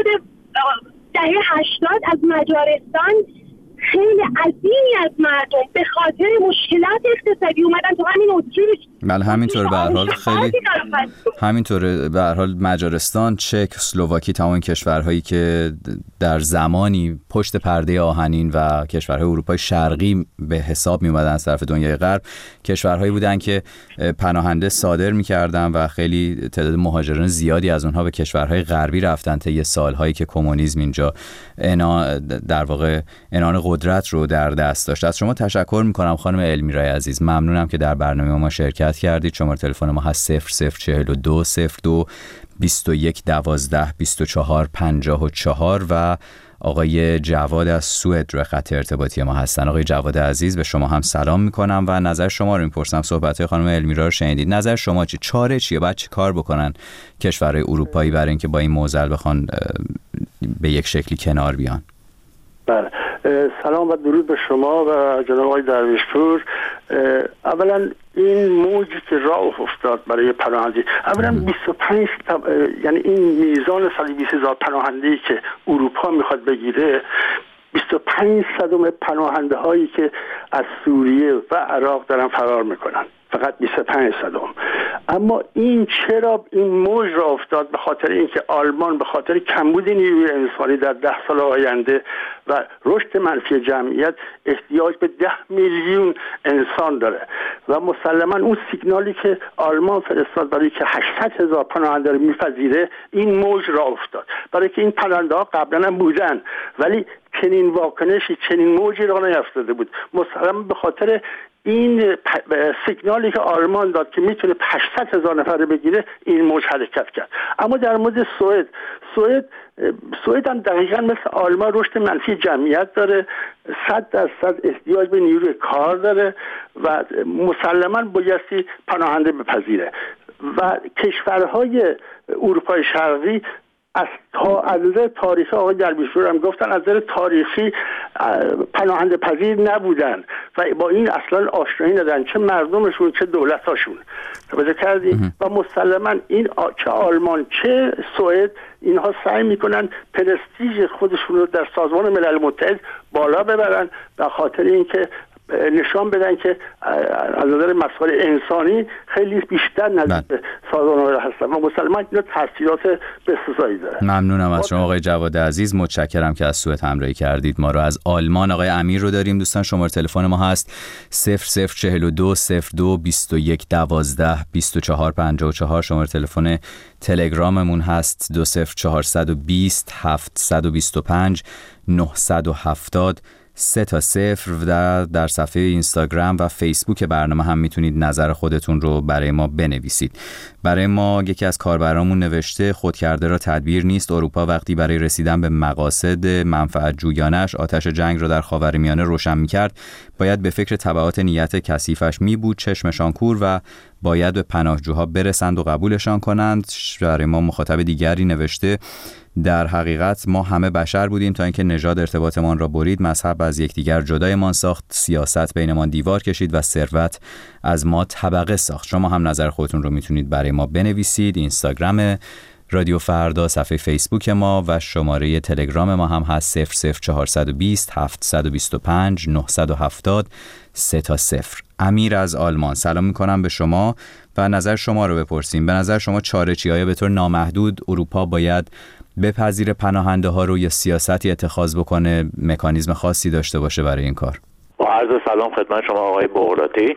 دهه هشتاد از مجارستان خیلی عظیمی از مردم به خاطر مشکلات اقتصادی اومدن تو همین اتریش. بله همینطور به هر حال خیلی همینطور به هر حال مجارستان، چک، اسلواکی، تمام کشورهایی که در زمانی پشت پرده آهنین و کشورهای اروپای شرقی به حساب می اومدن از طرف دنیای غرب، کشورهایی بودن که پناهنده صادر می‌کردن و خیلی تعداد مهاجران زیادی از اونها به کشورهای غربی رفتن طی سالهایی که کمونیسم اینجا انا در واقع عنان قدرت رو در دست داشت. از شما تشکر میکنم خانم المیرای عزیز، ممنونم که در برنامه ما شرکت کردید. شماره تلفن ما هست صفر صفر چهل و دو صفر دو بیست و یک دوازده بیست و چهار پنجاه و چهار و آقای جواد از سوئد رو خط ارتباطی ما هستن. آقای جواد عزیز، به شما هم سلام میکنم و نظر شما رو میپرسم. صحبت‌های خانم المیرا رو شنیدید، نظر شما چی؟ چاره چیه؟ باید چه کار بکنن کشورهای اروپایی برای اینکه با این معضل بخوان به یک شکلی کنار بیان؟ بله، سلام و درود به شما و جناب آقای درویشپور. اولا این موجی که راه افتاد برای پناهندگی، اولا بیست و پنج یعنی این میزان صد و بیست هزار پناهنده‌ای که اروپا میخواد بگیره، بیست و پنج صدم پناهنده هایی که از سوریه و عراق دارن فرار میکنن، فقط بیست و پنج صدم. اما این چرا این موج را افتاد؟ به خاطر اینکه آلمان به خاطر کمبود نیروی انسانی در ده سال آینده و رشد منفی جمعیت احتیاج به ده میلیون انسان داره و مسلما اون سیگنالی که آلمان فرستاد برای که هشتصد هزار پناهنده رو میپذیره، این موج را افتاد. برای که این پناهنده ها قبلا هم بودن ولی چنین واکنشی، چنین موجی را نیفتاده بود. مسلما به خاطر این سیگنالی که آلمان داد که میتونه هشتصد هزار نفر بگیره، این موج حرکت کرد. اما در مورد سوئد، سوئد سوئد هم دقیقا مثل آلمان رشد منفی جمعیت داره، صد درصد احتیاج به نیروی کار داره و مسلما بایستی پناهنده بپذیره و کشورهای اروپای شرقی از تا از نظر تاریخی، آقای درویشپور هم گفتن، از نظر تاریخی پناهنده پذیر نبودن و با این اصلا آشنایی ندارن، چه مردمشون چه دولتاشون. توجه کردیم؟ و مسلما این چه آلمان چه سوئد اینها سعی میکنن پرستیژ خودشون رو در سازمان ملل متحد بالا ببرن به خاطر اینکه نشان بدن که از نظر مسائل انسانی خیلی بیشتر نزدیک به سازمان ملل هستن و مسلماً اینا تاثیرات بسزایی داره. ممنونم از شما آقای جواد عزیز، متشکرم که از سوئد همراهی کردید. ما رو از آلمان آقای امیر رو داریم. دوستان شماره تلفن ما هست صفر صفر چهل و دو صفر دو بیست و یک دوازده بیست و چهار پنجاه و چهار. شماره تلفن تلگراممون هست دو صفر چهارصد و بیست هفتصد و بیست و پنج نهصد و هفتاد سه تا صفر. در, در صفحه اینستاگرام و فیسبوک برنامه هم میتونید نظر خودتون رو برای ما بنویسید. برای ما یکی از کاربرامون نوشته خودکرده را تدبیر نیست. اروپا وقتی برای رسیدن به مقاصد منفعت جویانش آتش جنگ را در خاورمیانه روشن میکرد، باید به فکر تبعات نیت کثیفش میبود، چشمشان کور و باید به پناهجوها برسند و قبولشان کنند. برای ما مخاطب دیگری نوشته در حقیقت ما همه بشر بودیم تا اینکه نژاد ارتباطمان را برید، مذهب از یکدیگر جدایمان ساخت، سیاست بینمان دیوار کشید و ثروت از ما طبقه ساخت. شما هم نظر خودتون رو میتونید برای ما بنویسید. اینستاگرام رادیو فردا، صفحه فیسبوک ما و شماره تلگرام ما هم هست صفر صفر چهارصد و بیست هفتصد و بیست و پنج نهصد و هفتاد سه تا صفر. امیر از آلمان، سلام میکنم به شما و نظر شما رو بپرسیم. به نظر شما چاره چی؟ آیا به طور نامحدود اروپا باید بپذیر پناهنده ها رو یا سیاستی اتخاذ بکنه، مکانیزم خاصی داشته باشه برای این کار؟ با عرض سلام خدمت شما آقای بغراتی.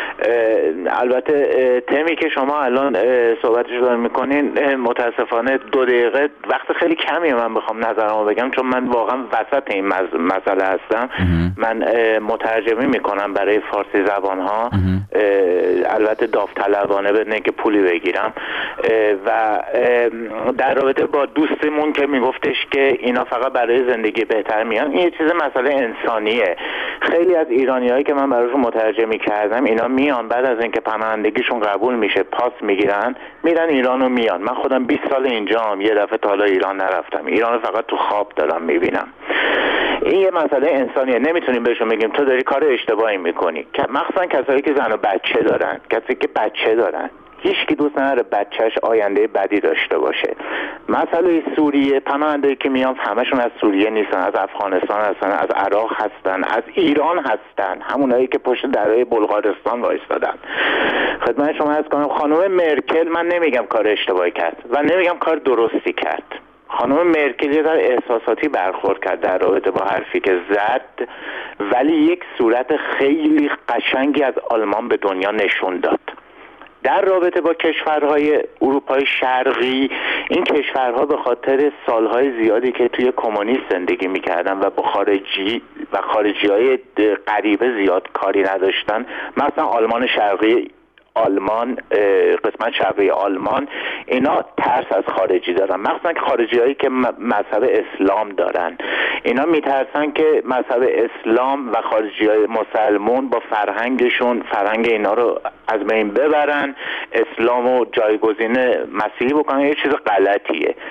البته تمی که شما الان صحبتش دارین میکنین متاسفانه دو دقیقه وقت خیلی کمیه من بخوام نظرمو بگم، چون من واقعا وسط این مسئله هستم. من مترجمی میکنم برای فارسی زبان ها، البته داوطلبانه بدون اینکه پولی بگیرم. و در رابطه با دوستمون که میگفتش که اینا فقط برای زندگی بهتر میان، این یه چیز مسئله انسانیه. خیلی از ایرانیایی که من براشون مترجمی کردم، اینا میان بعد از اینکه پناهندگیشون قبول میشه پاس میگیرن میرن ایران و میان. من خودم بیست سال اینجام، یه دفعه تا حالا ایران نرفتم، ایران فقط تو خواب دارم میبینم. این یه مسئله انسانیه، نمیتونیم بهشون بگیم تو داری کار اشتباهی میکنی. مخصوصا کسایی که زن و بچه دارن، کسایی که بچه دارن، هیچ کی دوست نداره بچهش آینده بدی داشته باشه. مسئله سوریه، پناهنده‌ای که میان همشون از سوریه نیستن، از افغانستان هستن، از عراق هستن، از ایران هستن، همونایی که پشت درهای بلغارستان وایسادن. خدمت شما عرض کنم خانم مرکل، من نمیگم کار اشتباهی کرد و نمیگم کار درستی کرد. خانم مرکل یه ذره احساساتی برخورد کرد در رابطه با حرفی که زد، ولی یک صورت خیلی قشنگی از آلمان به دنیا نشون داد. در رابطه با کشورهای اروپای شرقی، این کشورها به خاطر سالهای زیادی که توی کمونیست زندگی میکردن و با خارجی و خارجی‌های غریبه زیاد کاری نداشتن، مثلا آلمان شرقی، آلمان قسمت شرقی آلمان، اینا ترس از خارجی دارن، مخصوصا که خارجی هایی که مذهب اسلام دارن، اینا میترسن که مذهب اسلام و خارجی های مسلمون با فرهنگشون فرهنگ اینا رو از بین ببرن، اسلام رو جایگزین مسیحی بکنن. یه چیز غلطیه.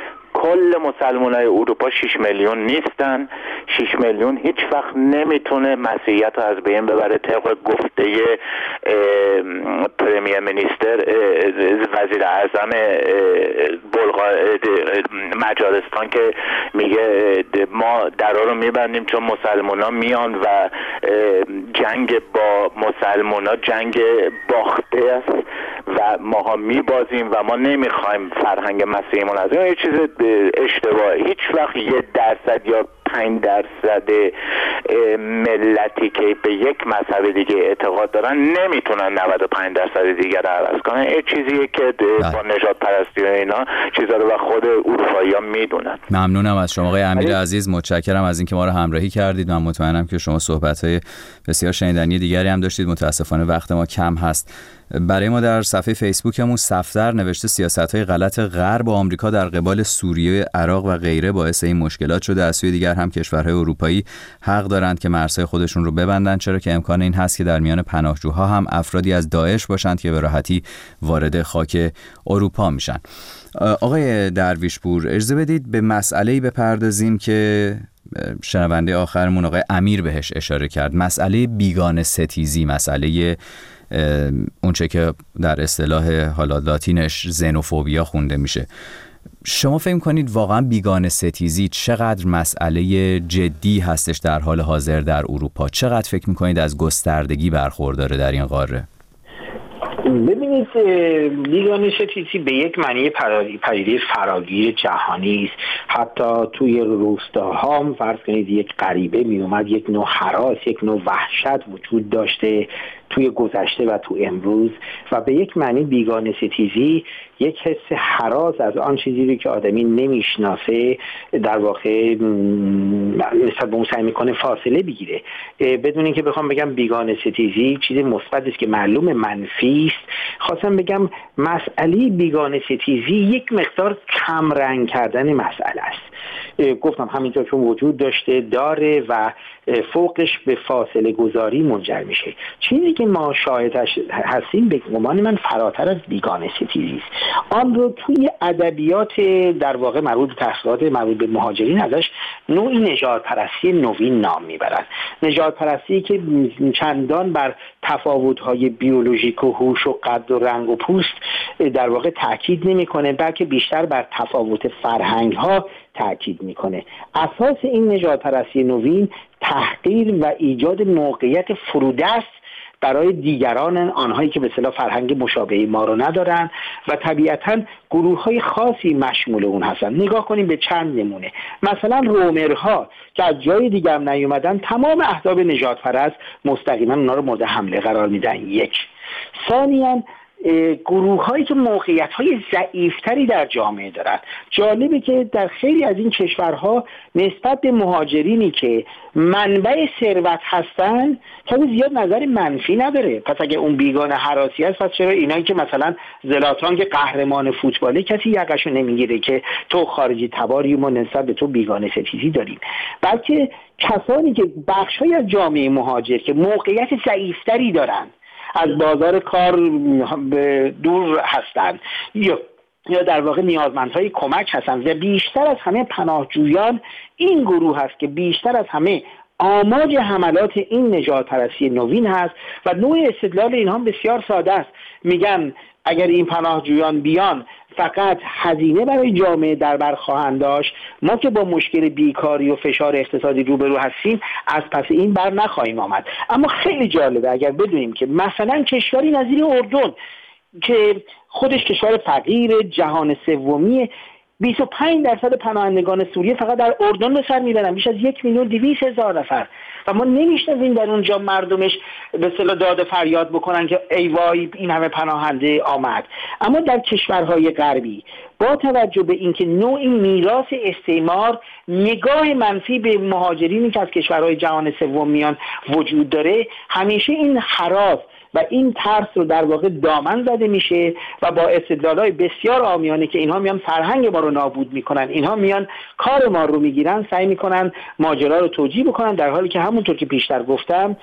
کل مسلمانای اروپا شش میلیون نیستن. شش میلیون هیچ وقت نمیتونه مسیحیت رو از بین ببره. طبق گفته پرمیر مینیستر وزیر اعظم مجارستان که میگه ما درا رو میبندیم چون مسلمونا میان و جنگ با مسلمونا جنگ باخته است و ماها میبازیم و ما نمیخوایم فرهنگ مسیحیمون از این. یه چیز اشتباهه. هیچ وقت یه درصد یا پنج درصد ملتی که به یک مذهب دیگه اعتقاد دارن نمیتونن نود و پنج درصد دیگر رو عوض کنن. این چیزیه که با نژاد پرستی و اینا چیزا رو و خود اروپایی‌ها میدونن. ممنونم از شما آقای امیر عزیز، متشکرم از اینکه ما رو همراهی کردید. من مطمئنم که شما صحبت‌های بسیار شنیدنی دیگری هم داشتید. متاسفانه وقت ما کم هست. برای ما در صفحه فیسبوکمون صفدر نوشته سیاست‌های غلط غرب و آمریکا در قبال سوریه، عراق و غیره باعث این مشکلات شده. از سوی دیگر هم کشورهای اروپایی حق دارند که مرزهای خودشون رو ببندن، چرا که امکان این هست که در میان پناهجوها هم افرادی از داعش باشند که به راحتی وارد خاک اروپا میشن. آقای درویشپور، اجازه بدید به مسئله‌ای بپردازیم که شنونده آخرمون آقای امیر بهش اشاره کرد، مسئله بیگانه ستیزی، مسئله اونچه که در اصطلاح حالا لاتینش زنوفوبیا خونده میشه. شما فکر کنید واقعا بیگانه ستیزی چقدر مسئله جدی هستش در حال حاضر در اروپا؟ چقدر فکر میکنید از گستردگی برخورداره در این قاره؟ ببینید، بیگانه ستیزی به یک معنی پدیده فراگیر جهانی است. حتی توی روستاها هم فرض کنید یک غریبه می اومد، یک نوع هراس، یک نوع وحشت وجود داشته توی گذشته و تو امروز، و به یک معنی بیگانه ستیزی یک حس هراس از آن چیزی رو که آدمی نمیشناسه در واقع نسبت به اون سعی میکنه فاصله بگیره. بدون اینکه بخوام بگم بیگانه ستیزی چیز مثبتی است که معلوم منفی است، خواستم بگم مسئله بیگانه ستیزی یک مقدار کم رنگ کردن مسئله است. گفتم همینطور چون وجود داشته داره و فوقش به فاصله گذاری منجر میشه. چیزی که ما شاهدش هستیم به گمان من فراتر از بیگانه ستیزی است. آن رو توی ادبیات در واقع مربوط به تحقیقات مربوط به مهاجرین ازش نوعی نژاد پرستی نوین نام میبرند. نژاد پرستی که چندان بر تفاوت‌های بیولوژیک و هوش و قد و رنگ و پوست در واقع تاکید نمی‌کنه، بلکه بیشتر بر تفاوت فرهنگ‌ها تاکید میکنه. اساس این نژاد پرستی نوین تحقیر و ایجاد موقعیت فرودست برای دیگران، آنهایی که به اصطلاح فرهنگ مشابه ما رو ندارن و طبیعتاً گروه‌های خاصی مشمول اون هستن. نگاه کنیم به چند نمونه. مثلا رومرها که از جای دیگه هم نیومدن، تمام احزاب نژاد پرست مستقیما اونا رو مورد حمله قرار میدن. یک. ثانیاً گروه هایی که موقعیت های ضعیفتری در جامعه دارند. جالبه که در خیلی از این کشورها نسبت به مهاجرینی که منبع ثروت هستن خیلی زیاد نظر منفی نداره. پس اگه اون بیگانه هراسی هست، پس چرا اینایی که مثلا زلاتان که قهرمان فوتباله کسی یقشو نمیگیره که تو خارجی تباری ما نسبت به تو بیگانه ستیزی داریم؟ بلکه کسانی که بخش‌های از جامعه مهاجر که موقعیت ضعیفتری دارن، از بازار کار دور هستند یا یا در واقع نیازمندهای کمک هستند، و بیشتر از همه پناهجویان این گروه هست که بیشتر از همه آماج حملات این نژاد پرستی نوین هست. و نوع استدلال اینها بسیار ساده است. میگن اگر این پناهجویان بیان فقط هزینه برای جامعه در بر خواهند داشت، ما که با مشکل بیکاری و فشار اقتصادی روبرو هستیم از پس این بر نخواهیم آمد. اما خیلی جالبه اگر بدونیم که مثلا کشوری نظیر اردن که خودش کشور فقیر جهان سومیه، بیست و پنج درصد پناهندگان سوریه فقط در اردن به سر میبرن، بیش از یک میلیون دویست هزار نفر، و ما نمیشنویم در اونجا مردمش به اصطلاح داد فریاد بکنن که ای وای این همه پناهنده آمد. اما در کشورهای غربی با توجه به اینکه نوعی میراث استعمار، نگاه منفی به مهاجرینی که از کشورهای جهان سوم میان وجود داره، همیشه این هراس و این ترس رو در واقع دامن زده میشه و با استدلال‌های بسیار عامیانه که اینها میان فرهنگ ما رو نابود میکنن، اینها میان کار ما رو میگیرن، سعی میکنن ماجرا رو توجیه بکنن، در حالی که همونطور که پیشتر گفتم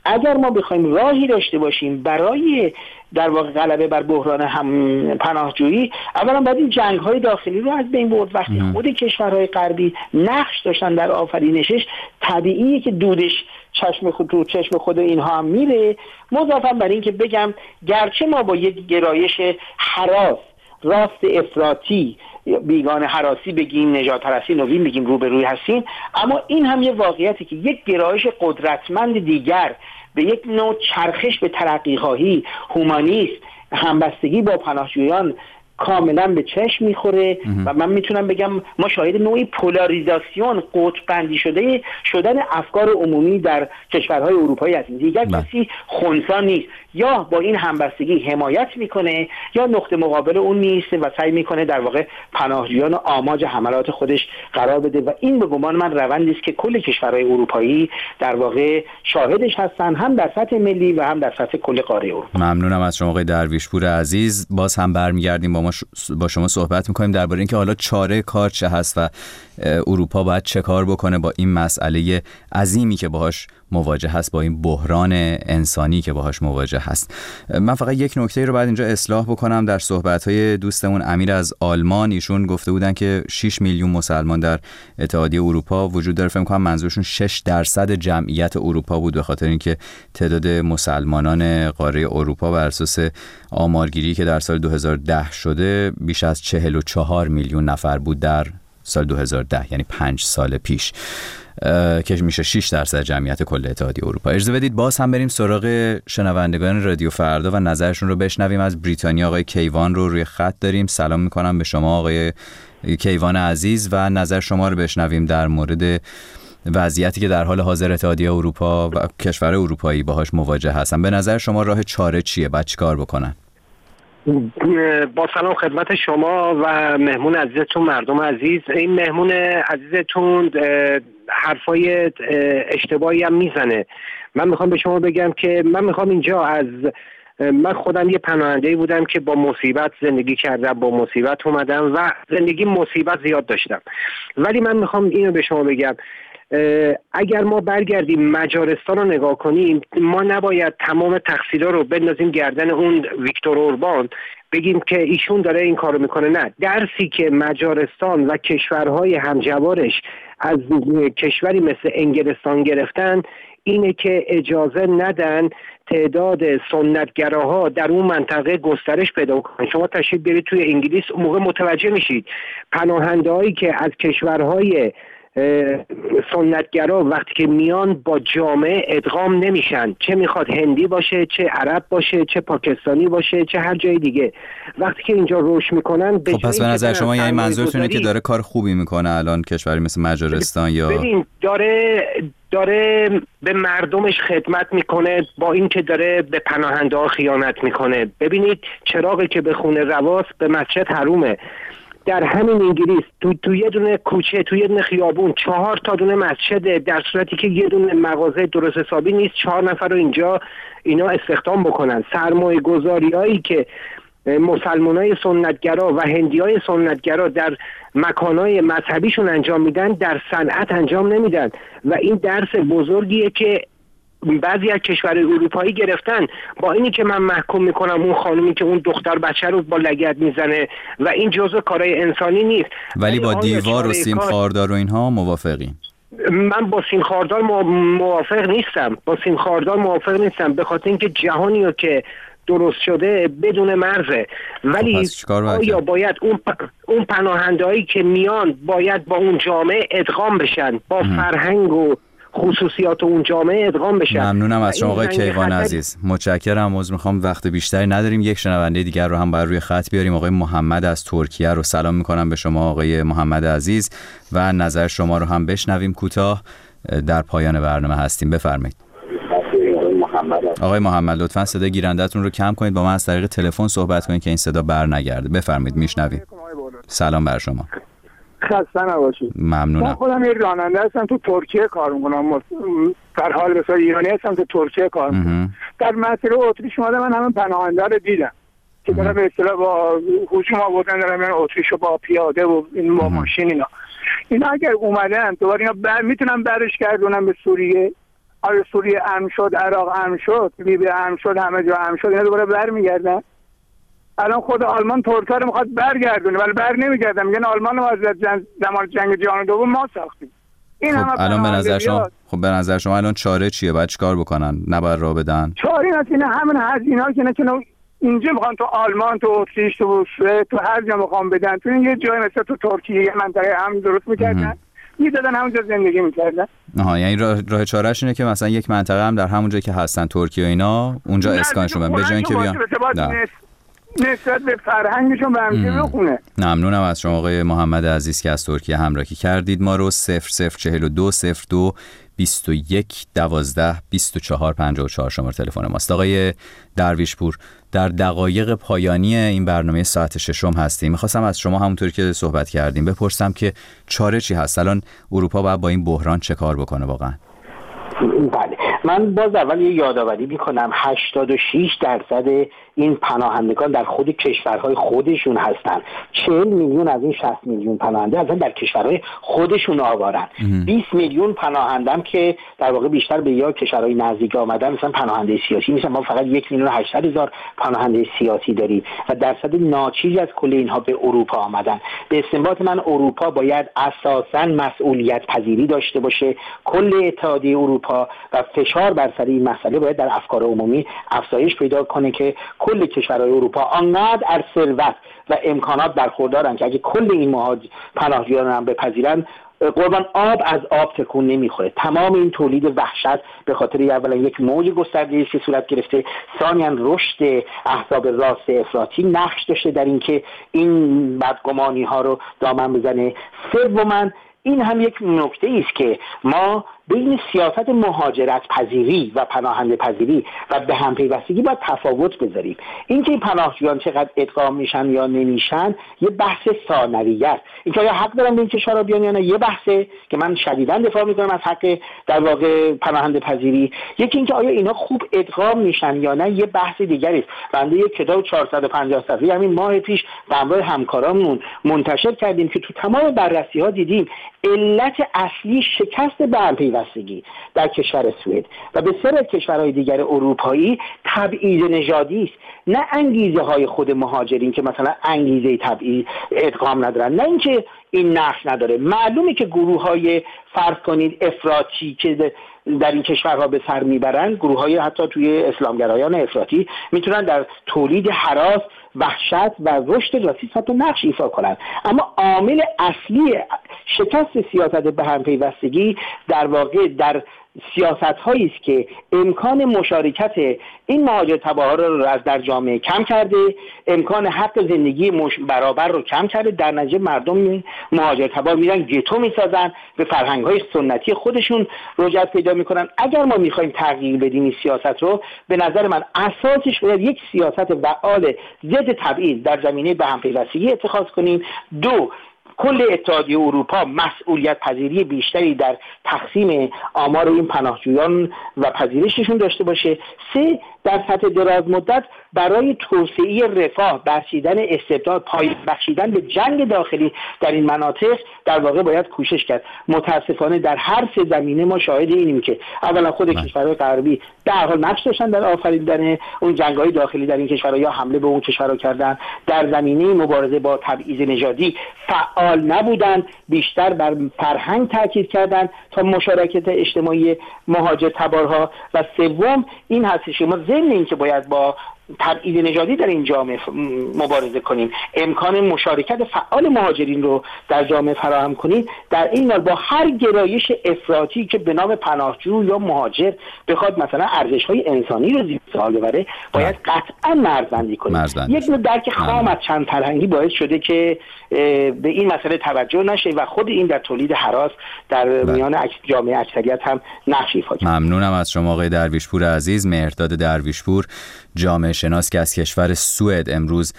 اگر ما بخوایم راهی داشته باشیم برای در واقع غلبه بر بحران هم پناهجویی، اولا باید این جنگ‌های داخلی رو از بین برد. وقتی ام. خود کشورهای غربی نقش داشتن در آفرینشش، طبیعیه که دودش چشم خود رو چشم خود اینها هم میره. مضافاً بر این که بگم گرچه ما با یک گرایش هراس، راست افراطی، بیگانه هراسی بگیم، نژاد پرستی نوین بگیم، روبروی هستیم، اما این هم یه واقعیتی که یک گرایش قدرتمند دیگر به یک نوع چرخش به ترقی‌خواهی، هومانیسم، همبستگی با پناهجویان کاملا به چشم میخوره و من میتونم بگم ما شاهد نوعی پولاریزاسیون، قطب بندی شده شدن افکار عمومی در کشورهای اروپایی هستیم. دیگر بله. کسی خنثی نیست، یا با این همبستگی حمایت میکنه یا نقطه مقابل اون نیست و سعی میکنه در واقع پناهجویان آماج حملات خودش قرار بده و این به گمان من روندی است که کل کشورهای اروپایی در واقع شاهدش هستن، هم در سطح ملی و هم در سطح کل قاره اروپا. ممنونم از شما آقای درویشپور عزیز. باز هم برمیگردیم با ما ش... با شما صحبت میکنیم درباره اینکه حالا چاره کار چه هست و اروپا باید چه کار بکنه با این مسئله عظیمی که باهاش مواجه هست، با این بحران انسانی که باهاش مواجه هست. من فقط یک نکته رو بعد اینجا اصلاح بکنم در صحبت‌های دوستمون امیر از آلمان. ایشون گفته بودن که شش میلیون مسلمان در اتحادیه اروپا وجود داره. فکر کنم منظورشون شش درصد جمعیت اروپا بود، به خاطر اینکه تعداد مسلمانان قاره اروپا بر اساس آمارگیری که در سال دو هزار و ده شده بیش از چهل و چهار میلیون نفر بود در سال دو هزار و ده، یعنی پنج سال پیش، که میشه شش درصد جمعیت کل اتحادیه اروپا. اجازه بدید باز هم بریم سراغ شنوندگان رادیو فردا و نظرشون رو بشنویم. از بریتانیا آقای کیوان رو روی خط داریم. سلام میکنم به شما آقای کیوان عزیز و نظر شما رو بشنویم در مورد وضعیتی که در حال حاضر اتحادیه اروپا و کشور اروپایی باهاش مواجه هستن. به نظر شما راه چاره چیه؟ باید چیکار بکنن؟ با سلام خدمت شما و مهمون عزیزتون، مردم عزیز. این مهمون عزیزتون حرفای اشتباهی هم میزنه. من میخوام به شما بگم که من میخوام اینجا از من خودم یه پناهنده‌ای بودم که با مصیبت زندگی کردم، با مصیبت اومدم و زندگی مصیبت زیاد داشتم، ولی من میخوام اینو به شما بگم اگر ما برگردیم مجارستان رو نگاه کنیم، ما نباید تمام تقصیرها رو بندازیم گردن اون ویکتور اوربان بگیم که ایشون داره این کارو میکنه. نه، درسی که مجارستان و کشورهای همجوارش از کشوری مثل انگلستان گرفتن اینه که اجازه ندن تعداد سنتگراها در اون منطقه گسترش پیدا کنن. شما تشریف برید توی انگلیس، اون موقع متوجه میشید پناهنده‌هایی که از کشورهای سنتگرا وقتی که میان با جامعه ادغام نمیشن، چه میخواد هندی باشه، چه عرب باشه، چه پاکستانی باشه، چه هر جای دیگه، وقتی که اینجا روش میکنن. خب پس به نظر شما یعنی منظورتونه که داره کار خوبی میکنه الان کشوری مثل مجارستان؟ یا ببین داره داره به مردمش خدمت میکنه با این که داره به پناهنده ها خیانت میکنه. ببینید چراغی که به خونه رواست به مسجد حرومه. در همین انگلیس تو تو یه دونه کوچه، تو یه دونه خیابون چهار تا دونه مسجد، در صورتی که یه دونه مغازه درست حسابی نیست. چهار نفر رو اینجا اینا استخدام بکنن. سرمایه گذاری هایی که مسلمانای سنتگرا و هندیای سنتگرا در مکانهای مذهبیشون انجام میدن، در صنعت انجام نمیدن و این درس بزرگیه که بعضی از کشورهای اروپایی گرفتن. با اینی که من محکوم میکنم اون خانومی که اون دختر بچه رو با لگد میزنه و این جزء کارهای انسانی نیست، ولی با دیوار و سیم خاردار و اینها موافقین؟ من با سیم خاردار موافق نیستم. با سیم خاردار موافق نیستم به خاطر اینکه جهانی رو که درست شده بدون مرزه. ولی آیا باید اون پ... اون پناهندهایی که میان باید با اون جامعه ادغام بشن، با فرهنگ و خصوصیات اون جامعه ادغام بشن؟ ممنونم از شما آقای کیوان عزیز، متشکرم. عذر میخوام وقت بیشتری نداریم. یک شنونده دیگر رو هم باید روی خط بیاریم. آقای محمد از ترکیه رو سلام میکنم به شما آقای محمد عزیز و نظر شما رو هم بشنویم. کوتاه در پایان برنامه هستیم، بفرمایید. آقای محمد لطفاً صدای گیرنده‌تون رو کم کنید، با من از طریق تلفن صحبت کنید که این صدا بر نگرده. بفرمایید، میشنویم. سلام بر شما. خسته نباشید. ممنونم. من خودم یه راننده هستم، تو ترکیه کار میکنم. در حال مثلا ایرانی هستم، تو ترکیه کار میکنم. در مسیر اتریش اومدم، من همه پناهنده رو دیدم که دارن به اصطلاح با هجوم آوردن، دارن میرن اتریش با پیاده و این با ماشین اینا. اینا اگر اومدن دوباره اینا بر... میتونن برش گردونن به سوریه. آیا سوریه امن شد، عراق امن شد، لیبی امن شد، همه جا امن شد، اینا دوباره برمیگردن؟ الان خود آلمان ترک‌ها رو میخواد برگردونه ولی بر نمیگردن، میگن آلمان رو از زمان جنگ جهانی دوم ما ساختیم. این خب الان به نظر شما خب به نظر شما الان چاره چیه؟ باید چیکار بکنن؟ نباید راه بدن؟ چاره نیست، اینا همین هزینه‌ها که نکنه اینجا میخوان تو آلمان، تو اتریش، تو سوئد، تو هر جا میخوان بدن، تو این یه جای مثل تو ترکیه یه منطقه هم درست میکردن میدادن همونجا زندگی میکردن. آها، یعنی راه, راه چارهش اینه که مثلا یک منطقه هم در همون جایی که هستن ترکیه و اینا اونجا اسکانشون بدن به جای اینکه بیان نسبت به فرهنگشون به همچه بخونه. ممنونم از شما آقای محمد عزیز که از ترکیه همراهی کردید ما رو. صفر صفر چهل و دو صفر دو بیست و یک دوازده بیست و چهار پنجاه و چهار شماره تلفن ماست. آقای درویش پور، در دقایق پایانی این برنامه ساعت ششم هستیم. میخواستم از شما همونطوری که صحبت کردیم بپرسم که چاره چی هست؟ الان اروپا باید با این بحران چه کار بکنه واقعا؟ بله، من باز اول یه یادآوری میکنم هشتاد و شش درصد این پناهندگان در خود کشورهای خودشون هستن. چهل میلیون از این شصت میلیون پناهنده اصلا در کشورهای خودشون آوارن. بیست میلیون پناهندم که در واقع بیشتر به یا کشورهای نزدیک آمدن مثلا پناهنده سیاسی میشن. ما فقط یک میلیون و هشتصد هزار پناهنده سیاسی داریم و درصد ناچیز از کل اینها به اروپا آمدن. به استنباط من اروپا باید اساساً مسئولیت پذیری داشته باشه. کل اتحادیه اروپا و فشار بر سر این مسئله باید در افکار عمومی افزایش پیدا کنه که کل کشورهای اروپا آنقدر از ثروت و امکانات برخوردارن که اگه کل این مهاجر پناهجویان هم بپذیرن قربان آب از آب تکون نمیخوره. تمام این تولید وحشت به خاطر اولا یک موج گسترده که صورت گرفته، ثانیاً رشد احزاب راست افراطی نقش داشته در اینکه این بدگمانی ها رو دامن بزنه. سوماً این هم یک نکته است که ما بین سیاست مهاجرت پذیری و پناهنده پذیری و به هم پیوستگی باید تفاوت بذاریم. اینکه پناهجویان چقدر ادغام میشن یا نمیشن یه بحث ثانویه است. اینکه آیا حق دارن به این کشورها بیان یا نه یه بحثه که من شدیداً دفاع میکنم از حق در واقع پناهنده پذیری. یکی اینکه آیا اینا خوب ادغام میشن یا نه یه بحث دیگری است. بنده یک کتاب چهارصد و پنجاه صفحه‌ای همین ماه پیش به همراه همکارامون منتشر کردیم که تو تمام بررسی‌ها دیدیم علت اصلی شکست به هم پیوستگی در کشور سوئد و بسیاری از کشورهای دیگر اروپایی تبعیض نژادی است، نه انگیزه های خود مهاجرین که مثلا انگیزه تبعیض ادغام ندارن، نه اینکه این نقش نداره. معلومه که گروه های فرض کنید افراطی که در این کشورها به سر میبرن، گروه های حتی توی اسلامگرایان افراطی میتونن در تولید هراس، وحشت و رشد راسیسم حتی نقش ایفا کنن. اما عامل اصلی شکست سیاست به هم پیوستگی در واقع در سیاست هایی است که امکان مشارکت این مهاجر تبعها رو از در جامعه کم کرده، امکان حق زندگی مش... برابر رو کم کرده. در نتیجه مردم مهاجر تبعها میرن گتو میسازن، به فرهنگ های سنتی خودشون رجوع پیدا میکنن. اگر ما میخوایم تغییر بدیم این سیاست رو، به نظر من اساسش باید یک سیاست فعال ضد تبعیض در زمینه به هم پیوستگی اتخاذ کنیم. دو، کل اتحادیه اروپا مسئولیت پذیری بیشتری در تقسیم آمار این پناهجویان و پذیرششون داشته باشه. سه، در سطح دراز مدت برای توسعه رفاه، بخشیدن استبداد، پای بخشیدن به جنگ داخلی در این مناطق در واقع باید کوشش کرد. متاسفانه در هر سه زمینه ما شاهد اینیم که اولا خود کشورهای غربی در حال نقش داشتن در آفریدن اون جنگ‌های داخلی در این کشورها یا حمله به اون کشورها کردن، در زمینه مبارزه با تبعیض نژادی فعال نبودن، بیشتر بر فرهنگ تاکید کردن تا مشارکت اجتماعی مهاجر تبارها. و سوم این هستش که ما ضمن این که باید با تبعیض نژادی در این جامعه مبارزه کنیم، امکان مشارکت فعال مهاجرین رو در جامعه فراهم کنیم، در این حال با هر گرایش افراطی که به نام پناهجو یا مهاجر بخواد مثلا ارزش‌های انسانی رو زیر سوال ببره، باید قطعا مرزبندی کنیم. مرزبندی. یک نوع درک خام از چند فرهنگی باعث شده که به این مسئله توجه نشه و خود این در تولید هراس در میان جامعه اکثریت هم نقش ایفا کنه. ممنونم از شما آقای درویشپور عزیز. مهرداد درویشپور، جامعه شناس که از کشور سوئد امروز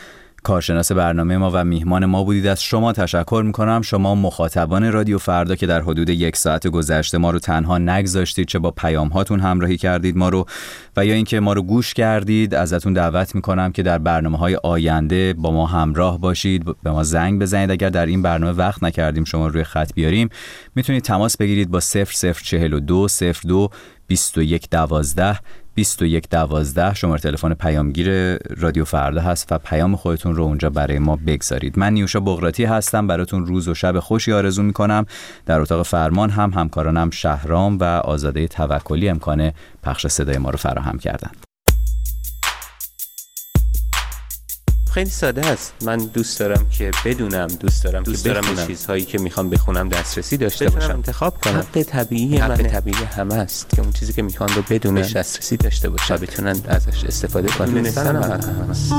کارشناس برنامه ما و میهمان ما بودید. از شما تشکر میکنم، شما مخاطبان رادیو فردا که در حدود یک ساعت گذشته ما رو تنها نگذاشتید، چه با پیام هاتون همراهی کردید ما رو و یا اینکه ما رو گوش کردید. ازتون دعوت میکنم که در برنامه‌های آینده با ما همراه باشید، به ما زنگ بزنید. اگر در این برنامه وقت نکردیم شما روی خط بیاریم، میتونید تماس بگیرید با صفر صفر چهل و دو صفر دو بیست و یک دوازده بیست و یک دوازده. شماره تلفن پیامگیر رادیو فردا هست و پیام خودتون رو اونجا برای ما بگذارید. من نیوشا بغراتی هستم، براتون روز و شب خوشی آرزو میکنم. در اتاق فرمان هم همکارانم شهرام و آزاده توکلی امکان پخش صدای ما رو فراهم کردن. خیلی ساده است. من دوست دارم که بدونم، دوست دارم دوست که دارم به چیزهایی که میخوام بخونم دسترسی داشته باشم، انتخاب کنم. حق طبیعی حق من طبیعی همه است که اون چیزی که میخوان رو بدونن، بهش دسترسی داشته باشن، بتونن ازش استفاده کنن. دونستن هم هست.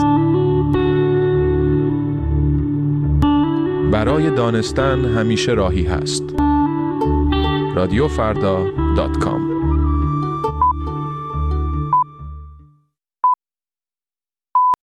برای دانستن همیشه راهی هست. رادیو فردا دات کام